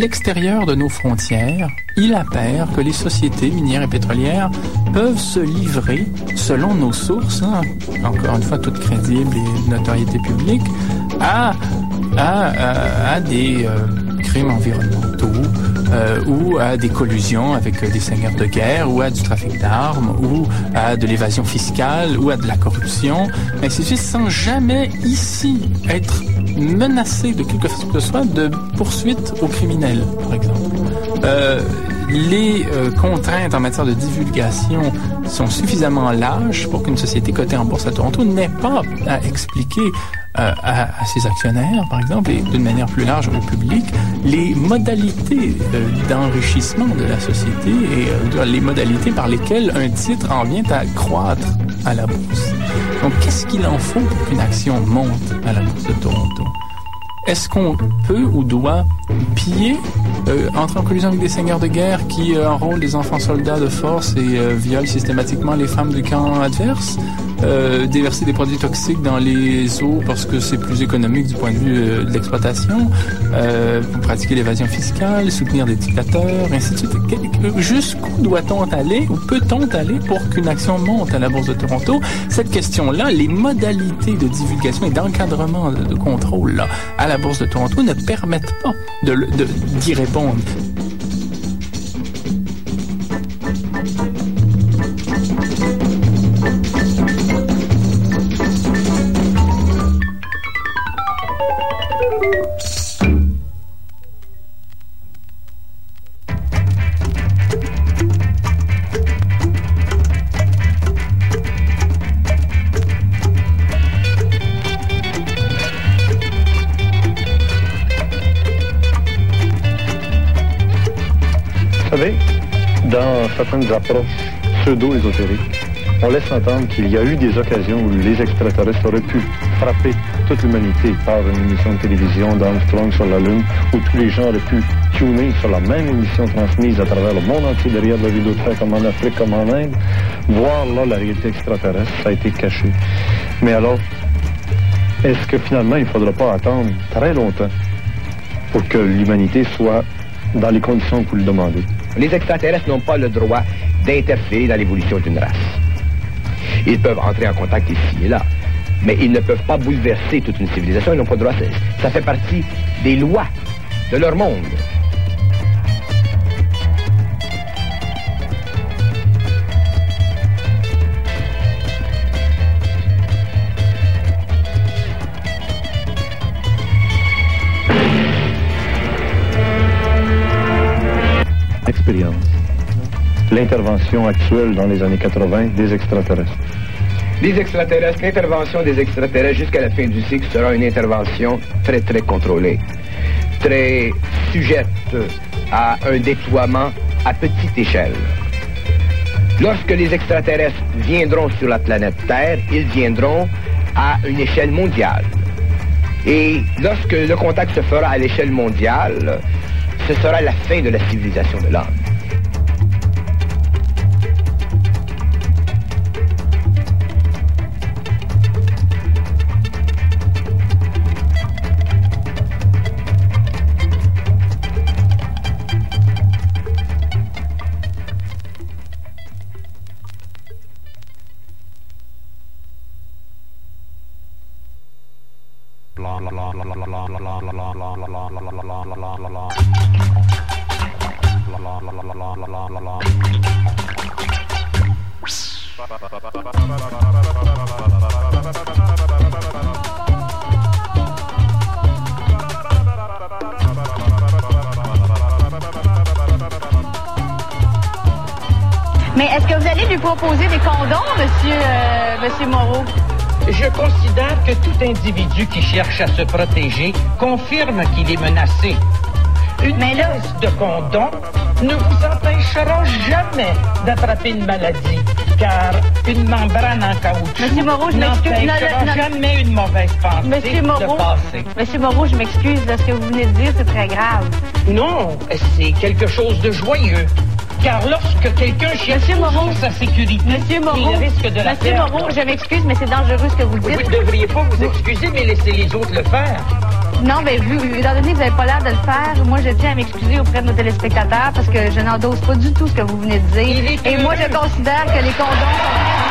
l'extérieur de nos frontières, il apparaît que les sociétés minières et pétrolières peuvent se livrer, selon nos sources, hein, encore une fois toutes crédibles et de notoriété publique, à, à, à, à des euh, crimes environnementaux, euh, ou à des collusions avec euh, des seigneurs de guerre, ou à du trafic d'armes, ou à de l'évasion fiscale, ou à de la corruption, ainsi de suite, sans jamais ici être menacé de quelque chose que ce soit de poursuite aux criminels, par exemple. Euh, les euh, contraintes en matière de divulgation sont suffisamment larges pour qu'une société cotée en bourse à Toronto n'ait pas à expliquer euh, à, à ses actionnaires, par exemple, et d'une manière plus large au public, les modalités euh, d'enrichissement de la société et euh, les modalités par lesquelles un titre en vient à croître à la bourse. Donc, qu'est-ce qu'il en faut pour qu'une action monte à la bourse de Toronto? Est-ce qu'on peut ou doit piller, euh, entrer en collusion avec des seigneurs de guerre qui euh, enrôlent des enfants soldats de force et euh, violent systématiquement les femmes du camp adverse, euh, déverser des produits toxiques dans les eaux parce que c'est plus économique du point de vue euh, de l'exploitation, euh, pour pratiquer l'évasion fiscale, soutenir des dictateurs, ainsi de suite. Jusqu'où doit-on aller ou peut-on aller pour qu'une action monte à la Bourse de Toronto? Cette question-là, les modalités de divulgation et d'encadrement de, de contrôle là, à la Bourse de Toronto ne permettent pas de, de, d'y répondre. Dans certaines approches pseudo-ésotériques, on laisse entendre qu'il y a eu des occasions où les extraterrestres auraient pu frapper toute l'humanité par une émission de télévision d'Armstrong sur la Lune, où tous les gens auraient pu tuner sur la même émission transmise à travers le monde entier derrière le rideau de fer, comme en Afrique, comme en Inde, voir là la réalité extraterrestre, ça a été caché. Mais alors, est-ce que finalement il ne faudra pas attendre très longtemps pour que l'humanité soit dans les conditions que vous le demandez? Les extraterrestres n'ont pas le droit d'interférer dans l'évolution d'une race. Ils peuvent entrer en contact ici et là, mais ils ne peuvent pas bouleverser toute une civilisation, ils n'ont pas le droit. Ça fait partie des lois de leur monde. Expérience. L'intervention actuelle dans les années quatre-vingt des extraterrestres. Les extraterrestres, l'intervention des extraterrestres jusqu'à la fin du cycle sera une intervention très très contrôlée, très sujette à un déploiement à petite échelle. Lorsque les extraterrestres viendront sur la planète Terre, ils viendront à une échelle mondiale. Et lorsque le contact se fera à l'échelle mondiale, ce sera la fin de la civilisation de l'homme. Mais est-ce que vous allez lui proposer des condoms, monsieur, euh, monsieur Moreau? Je considère que tout individu qui cherche à se protéger confirme qu'il est menacé. Une pièce de condom ne vous empêchera jamais d'attraper une maladie, car une membrane en caoutchouc Monsieur Moreau, je m'excuse. n'empêchera jamais une mauvaise pensée Monsieur Moreau, de passer. Monsieur Moreau, je m'excuse, ce que vous venez de dire, c'est très grave. Non, c'est quelque chose de joyeux. Car lorsque quelqu'un cherche toujours sa sécurité, Monsieur Moreau, il risque de la Monsieur perdre. Moreau, je m'excuse, mais c'est dangereux ce que vous dites. Vous ne devriez pas vous excuser, mais laissez les autres le faire. Non, mais vu, étant donné que vous n'avez pas l'air de le faire, moi, je tiens à m'excuser auprès de nos téléspectateurs parce que je n'endosse pas du tout ce que vous venez de dire. Et moi, je considère que les condoms sont...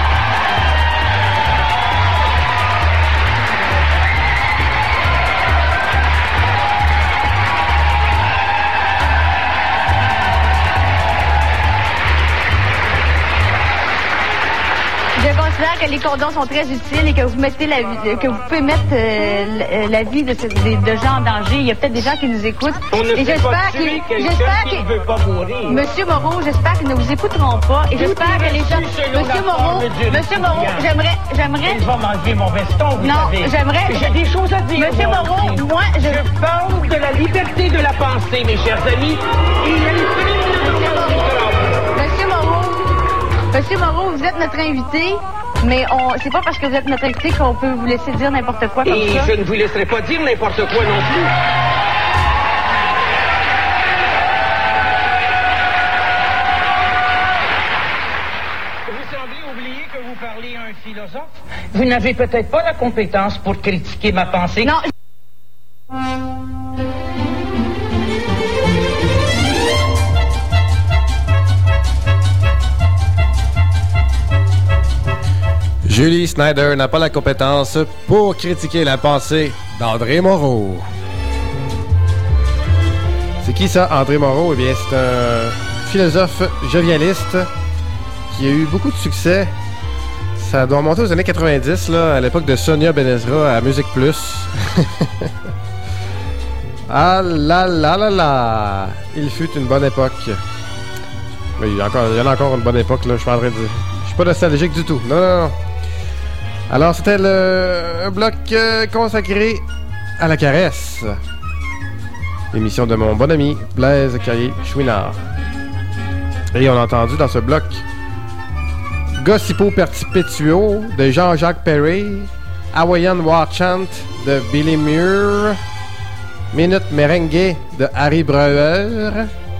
Je considère que les condoms sont très utiles et que vous mettez la vie, que vous pouvez mettre euh, la vie de, de, de gens en danger. Il y a peut-être des gens qui nous écoutent. On ne et peut j'espère pas tuer qu'ils, quelqu'un j'espère qui qu'ils, ne veut pas mourir. Monsieur Moreau, j'espère qu'ils ne vous écouteront pas. Et Tout j'espère que les gens, Monsieur Moreau, Monsieur Moreau, j'aimerais, j'aimerais. Il va m'enlever mon veston, vous non, savez. j'aimerais. J'ai des choses à dire. Monsieur Moreau, moi, je... je parle de la liberté de la pensée, mes chers amis. Il y a une Monsieur Moreau, Monsieur Moreau, vous êtes notre invité. Mais on, c'est pas parce que vous êtes notre invité qu'on peut vous laisser dire n'importe quoi comme Et ça. je ne vous laisserai pas dire n'importe quoi non plus. Vous semblez oublier que vous parlez à un philosophe. Vous n'avez peut-être pas la compétence pour critiquer ma pensée. Non. Julie Snyder n'a pas la compétence pour critiquer la pensée d'André Moreau. C'est qui ça, André Moreau? Eh bien, c'est un philosophe jovialiste qui a eu beaucoup de succès. Ça doit remonter aux années quatre-vingt-dix, là, à l'époque de Sonia Benezra à Musique Plus. Ah là là là là! Il fut une bonne époque. Mais il y, a encore, il y en a encore une bonne époque, là, je suis en train de dire. Je suis pas nostalgique du tout. Non, non, non. Alors, c'était le, un bloc euh, consacré à la caresse. L'émission de mon bon ami Blaise Carrier-Chouinard. Et on a entendu dans ce bloc Gossipo Perpetuo de Jean-Jacques Perry, Hawaiian War Chant de Billy Muir, Minute Merengue de Harry Breuer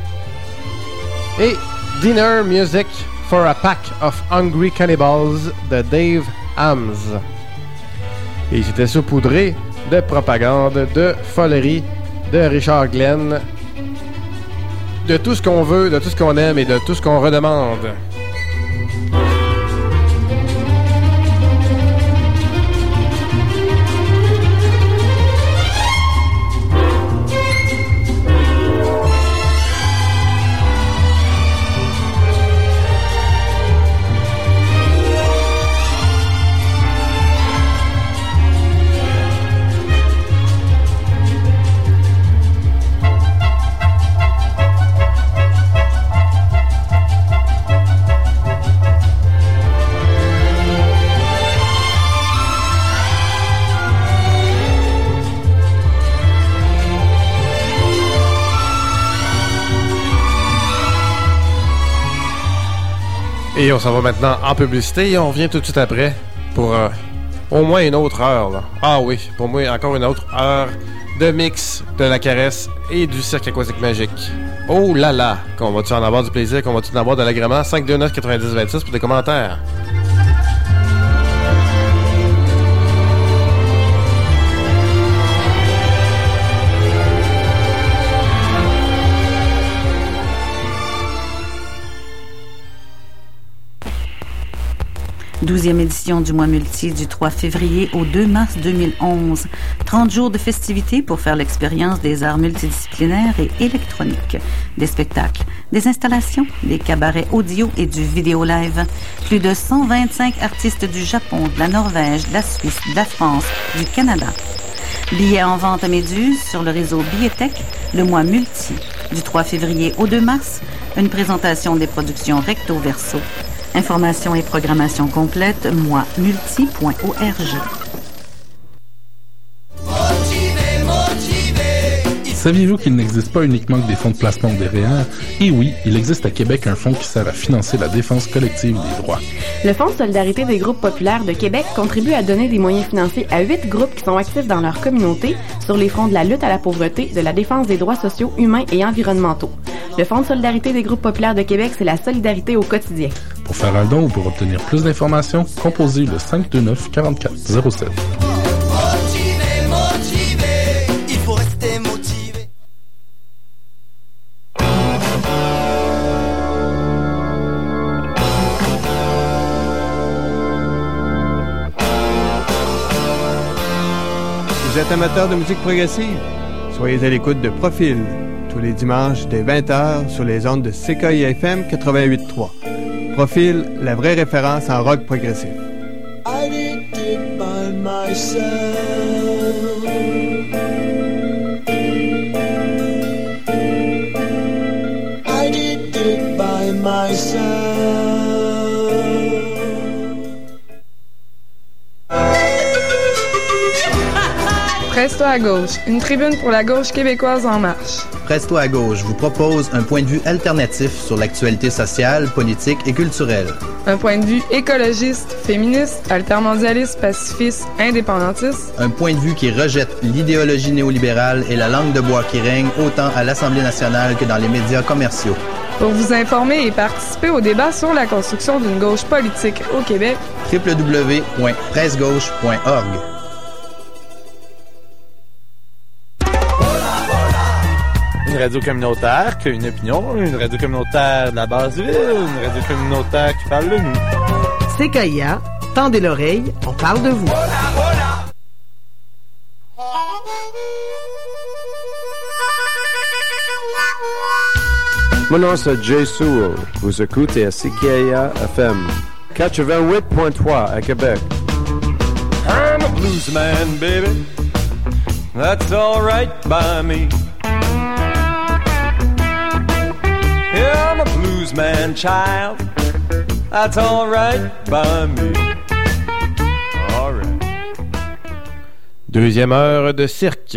et Dinner Music for a Pack of Hungry Cannibals de Dave Hams. Et c'était saupoudré de propagande, de folerie, de Richard Glenn, de tout ce qu'on veut, de tout ce qu'on aime et de tout ce qu'on redemande. Et on s'en va maintenant en publicité et on revient tout de suite après pour euh, au moins une autre heure. Là. Ah oui, pour moi, encore une autre heure de mix de la caresse et du cirque aquatique magique. Oh là là, qu'on va-tu en avoir du plaisir, qu'on va-tu en avoir de l'agrément? cinq deux neuf quatre-vingt-dix vingt-six pour des commentaires. douzième édition du mois multi du trois février au deux mars deux mille onze. trente jours de festivités pour faire l'expérience des arts multidisciplinaires et électroniques. Des spectacles, des installations, des cabarets audio et du vidéo live. Plus de cent vingt-cinq artistes du Japon, de la Norvège, de la Suisse, de la France, du Canada. Billets en vente à Méduse sur le réseau Billetech, le mois multi. Du trois février au deux mars, une présentation des productions Recto Verso. Informations et programmation complète, moi multi point org. Saviez-vous qu'il n'existe pas uniquement que des fonds de placement ou des R E E R? Et oui, il existe à Québec un fonds qui sert à financer la défense collective des droits. Le Fonds de solidarité des groupes populaires de Québec contribue à donner des moyens financiers à huit groupes qui sont actifs dans leur communauté sur les fronts de la lutte à la pauvreté, de la défense des droits sociaux, humains et environnementaux. Le Fonds de solidarité des groupes populaires de Québec, c'est la solidarité au quotidien. Pour faire un don ou pour obtenir plus d'informations, composez le cinq deux neuf quatre quatre zéro sept. êtes amateur de musique progressive? Soyez à l'écoute de Profil, tous les dimanches dès vingt heures sur les ondes de C K I F M quatre-vingt-huit point trois. Profil, la vraie référence en rock progressif. I did it by myself. I did it by myself. Presse-toi à gauche, une tribune pour la gauche québécoise en marche. Presse-toi à gauche vous propose un point de vue alternatif sur l'actualité sociale, politique et culturelle. Un point de vue écologiste, féministe, altermondialiste, pacifiste, indépendantiste. Un point de vue qui rejette l'idéologie néolibérale et la langue de bois qui règne autant à l'Assemblée nationale que dans les médias commerciaux. Pour vous informer et participer au débat sur la construction d'une gauche politique au Québec, w w w point presse gauche point org. Une radio communautaire qui a une opinion, une radio communautaire de la Basse-Ville, une radio communautaire qui parle de nous. C K I A, tendez l'oreille, on parle de vous. Mon nom c'est Jay Sewell. Vous écoutez à C K I A F M quatre-vingt-huit point trois à Québec. I'm a blues man, baby. That's all right by me. Yeah, I'm a blues man, child. That's all right by me. All right. Deuxième heure de cirque.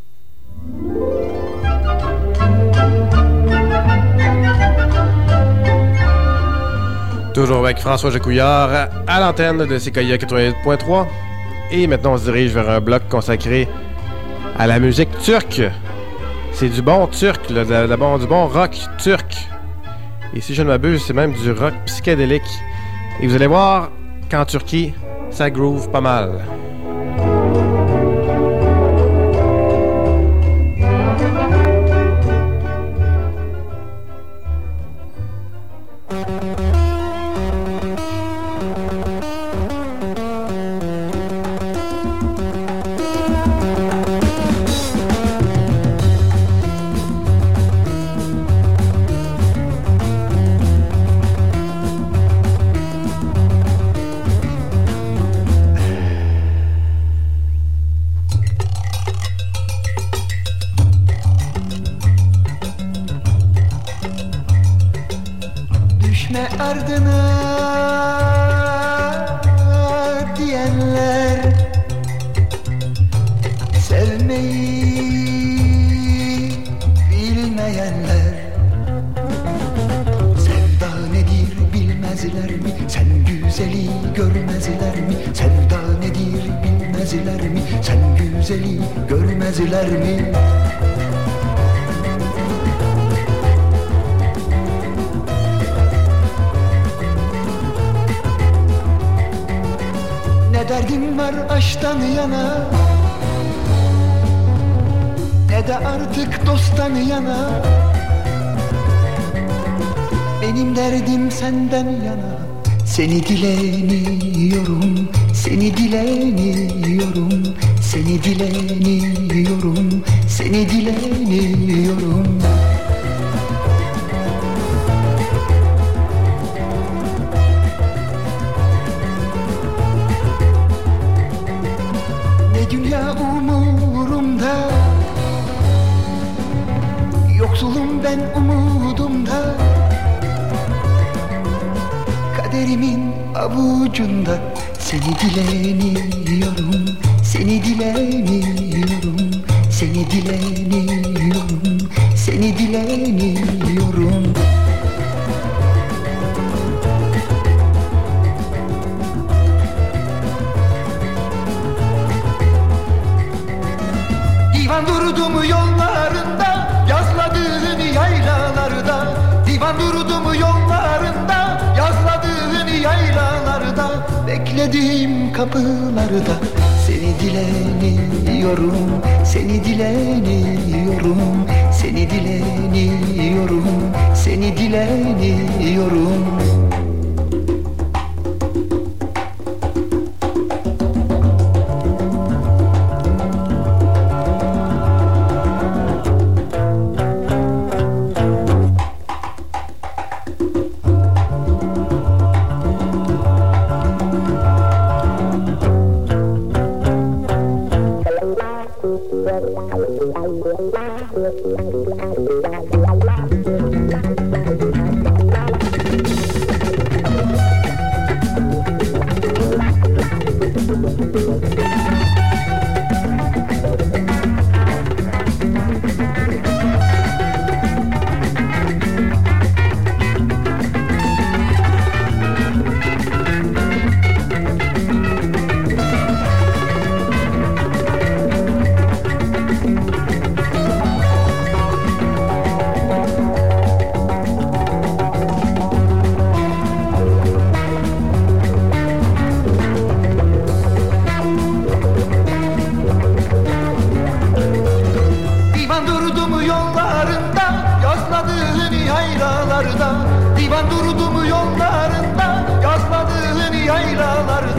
Toujours avec François Jacouillard à l'antenne de C K I A quatre-vingt-huit point trois. Et maintenant, on se dirige vers un bloc consacré à la musique turque. C'est du bon turc, là, de, de bon, du bon rock turc. Et si je ne m'abuse, c'est même du rock psychédélique. Et vous allez voir qu'en Turquie, ça groove pas mal. Düşme ardına diyenler sevmeyi bilmeyenler sevda nedir bilmezler mi sen güzeli görmezler mi sevda nedir bilmezler mi sen güzeli görmezler mi. Ne derdim var aşktan yana, ne de artık dosttan yana. Benim derdim senden yana. Seni dileniyorum, seni dileniyorum, seni dileniyorum, seni dileniyorum. Dünya umurumda, yoksulum ben umudumda, kaderimin avucunda. Seni dileniyorum, seni dileniyorum, seni dileniyorum, seni dileniyorum. Divan durdum yollarında, yazladığın yaylalarda. Divan durdum yollarında, yazladığın yaylalarda. Beklediğim kapılarda. Seni dileniyorum, seni dileniyorum, seni dileniyorum, seni dileniyorum.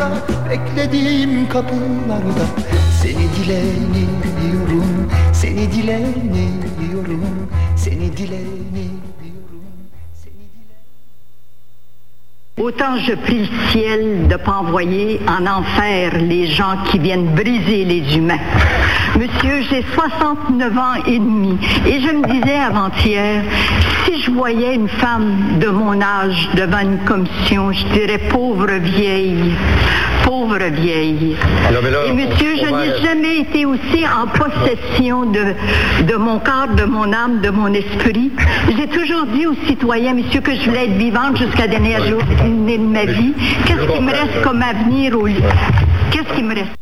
hala beklediğim kapılarda. Seni dileniyorum, seni dileniyorum, seni dileniyorum. Autant je prie le ciel de ne pas envoyer en enfer les gens qui viennent briser les humains. Monsieur, j'ai soixante-neuf ans et demi et je me disais avant-hier, si je voyais une femme de mon âge devant une commission, je dirais pauvre vieille, pauvre vieille. Non, mais là, et monsieur, on, on je va... n'ai jamais été aussi en possession de, de mon corps, de mon âme, de mon esprit. J'ai toujours dit aux citoyens, monsieur, que je voulais être vivante jusqu'à la dernière journée de ma vie. Qu'est-ce qui me reste comme avenir au lit? Qu'est-ce qui me reste?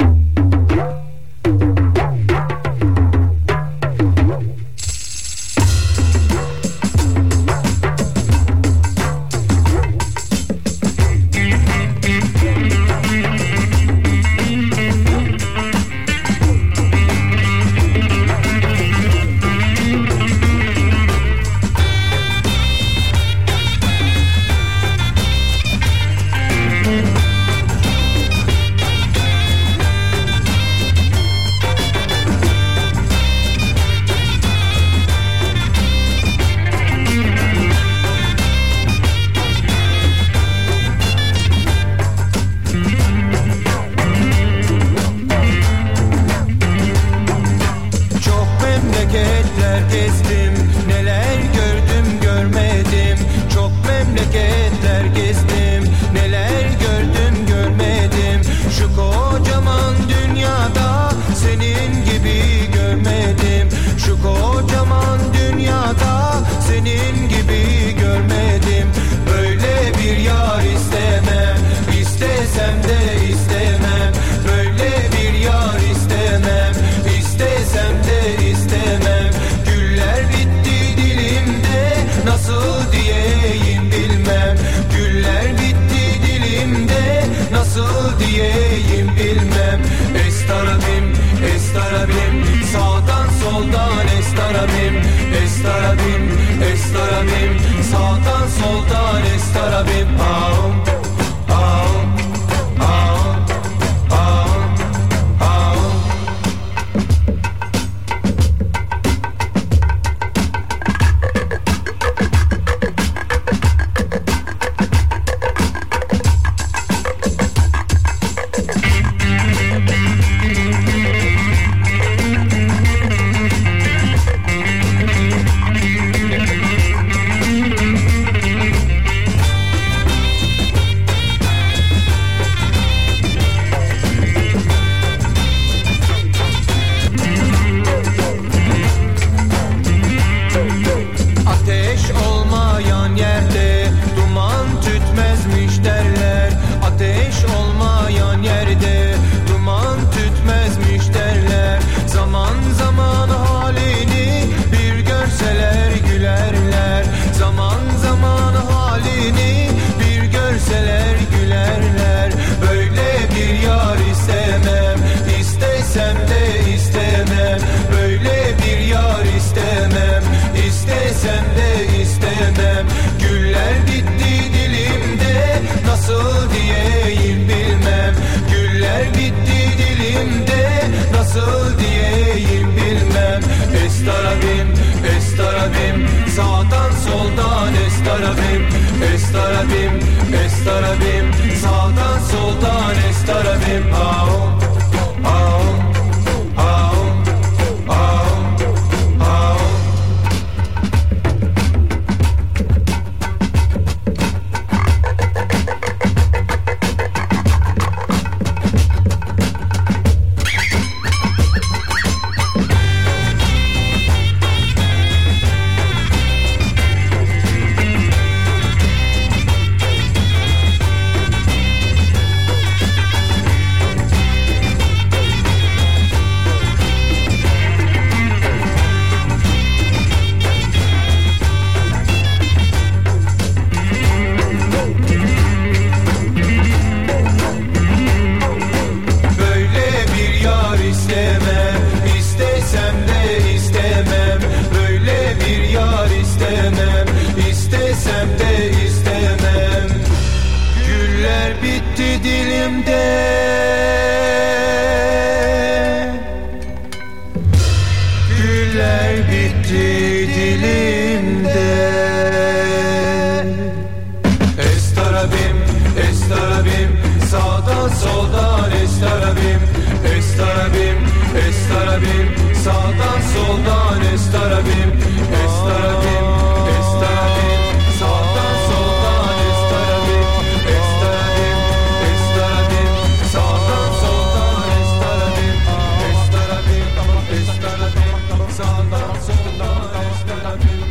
Sultan Estarabim, Estarabim, Estarabim, Sultan, Sultan Estarabim, Estarabim, Estarabim, Sultan, Sultan Estarabim, Estarabim, Estarabim, Sultan, Sultan Estarabim,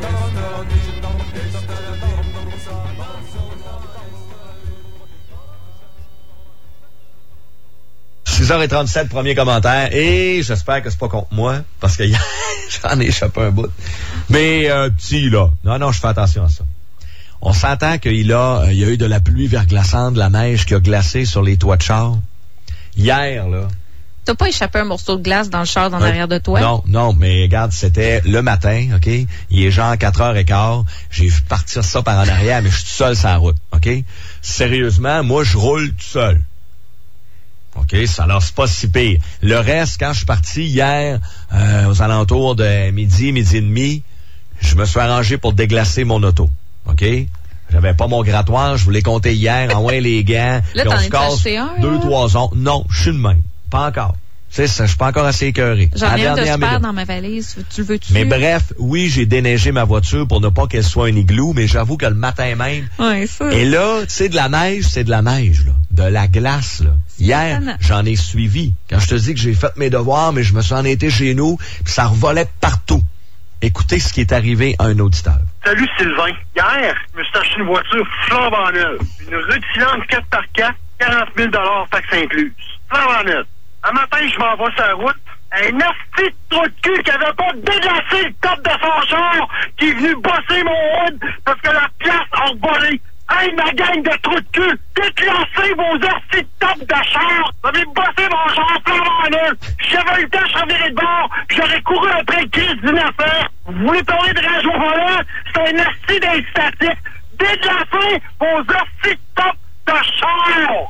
six heures trente-sept, premier commentaire, et j'espère que c'est pas contre moi, parce que j'en ai échappé un bout. Mais un euh, petit, là. Non, non, je fais attention à ça. On s'entend qu'il a, il y a eu de la pluie verglaçante, de la neige qui a glacé sur les toits de char. Hier, là. T'as pas échappé un morceau de glace dans le char en euh, arrière de toi? Non, non, mais regarde, c'était le matin, OK? Il est genre quatre heures quinze. J'ai vu partir ça par en arrière, mais je suis tout seul sur la route, OK? Sérieusement, moi, je roule tout seul. OK, ça alors c'est pas si pire. Le reste, quand je suis parti hier, euh, aux alentours de midi, midi et demi, je me suis arrangé pour déglacer mon auto. OK? J'avais pas mon grattoir, je voulais compter hier, en moins les gants. Là, t'en as acheté un? Deux, trois ondes. Non, je suis le même. Pas encore. Tu sais, je suis pas encore assez écœuré. J'en ai un de super dans ma valise. Tu le veux-tu? Mais bref, oui, j'ai déneigé ma voiture pour ne pas qu'elle soit un igloo, mais j'avoue que le matin même. Ouais, ça. Et là, tu sais, de la neige, c'est de la neige, là. De la glace, là. Hier, j'en ai suivi. Quand je te dis que j'ai fait mes devoirs, mais je me suis en été chez nous, puis ça revolait partout. Écoutez ce qui est arrivé à un auditeur. Salut Sylvain. Hier, je me suis acheté une voiture flambant neuve. Une rutilante quatre par quatre, quarante mille dollars taxes incluses. Flambant neuve. Un matin, je m'en vais sur la route. Un asti de trou de cul qui avait pas déglacé le top de son char, qui est venu bosser mon hood parce que la pièce a volé. Hey, ma gang de trous de cul, déclassez vos asti de top de char. Vous avez bossé mon char flambant neuve. Si j'avais eu le temps, je serais viré de bord, j'aurais couru après le Christ d'une affaire. Vous voulez parler de rage au volant? C'est un asti d'incitatif. Déglacez vos asti de top de char.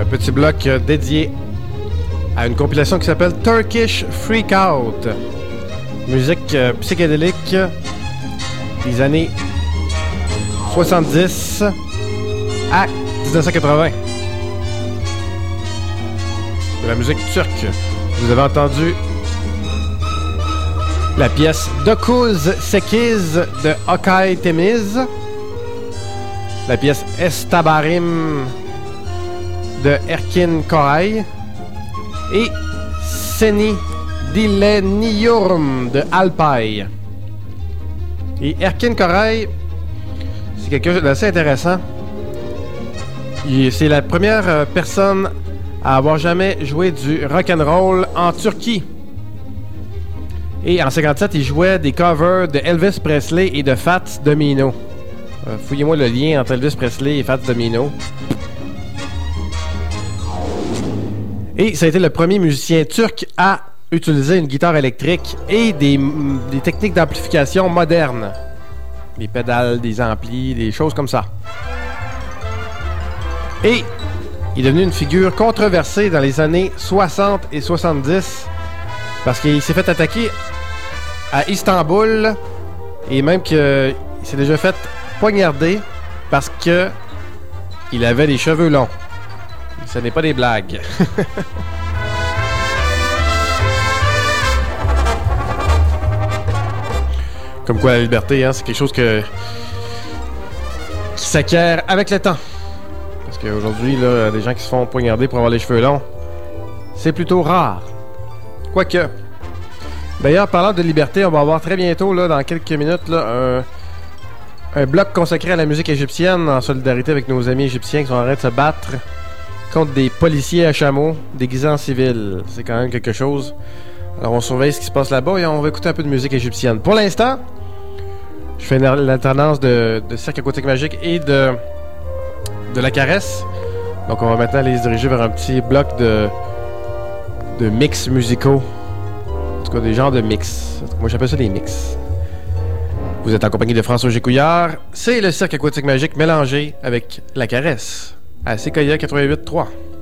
petit bloc euh, dédié à une compilation qui s'appelle Turkish Freakout. Musique euh, psychédélique des années soixante-dix à dix-neuf cent quatre-vingts. De la musique turque. Vous avez entendu la pièce Dokuz Sekiz de Okay Temiz, la pièce Estabarim de Erkin Koray et Seni Dileniyorum de Alpay. Et Erkin Koray, c'est quelque chose d'assez intéressant. Il, c'est la première personne à avoir jamais joué du rock'n'roll en Turquie. Et en cinquante-sept, il jouait des covers de Elvis Presley et de Fats Domino. Euh, fouillez-moi le lien entre Elvis Presley et Fats Domino. Et ça a été le premier musicien turc à utiliser une guitare électrique et des, des techniques d'amplification modernes. Des pédales, des amplis, des choses comme ça. Et il est devenu une figure controversée dans les années soixante et soixante-dix parce qu'il s'est fait attaquer à Istanbul et même qu'il s'est déjà fait poignarder parce que il avait des cheveux longs. Ce n'est pas des blagues. Comme quoi la liberté, hein, c'est quelque chose que qui s'acquiert avec le temps. Parce qu'aujourd'hui, là, des gens qui se font poignarder pour avoir les cheveux longs, c'est plutôt rare. Quoique. D'ailleurs, parlant de liberté, on va avoir très bientôt, là, dans quelques minutes, là, un, un bloc consacré à la musique égyptienne en solidarité avec nos amis égyptiens qui sont en train de se battre contre des policiers à chameau déguisés en civils. C'est quand même quelque chose. Alors, on surveille ce qui se passe là-bas et on va écouter un peu de musique égyptienne. Pour l'instant, je fais une l'alternance de, de Cirque Aquatique Magique et de, de La Caresse. Donc, on va maintenant aller se diriger vers un petit bloc de, de mix musicaux. En tout cas, des genres de mix. Moi, j'appelle ça des mix. Vous êtes en compagnie de François Gécouillard. C'est le Cirque Aquatique Magique mélangé avec La Caresse à C K I A quatre-vingt-huit trois.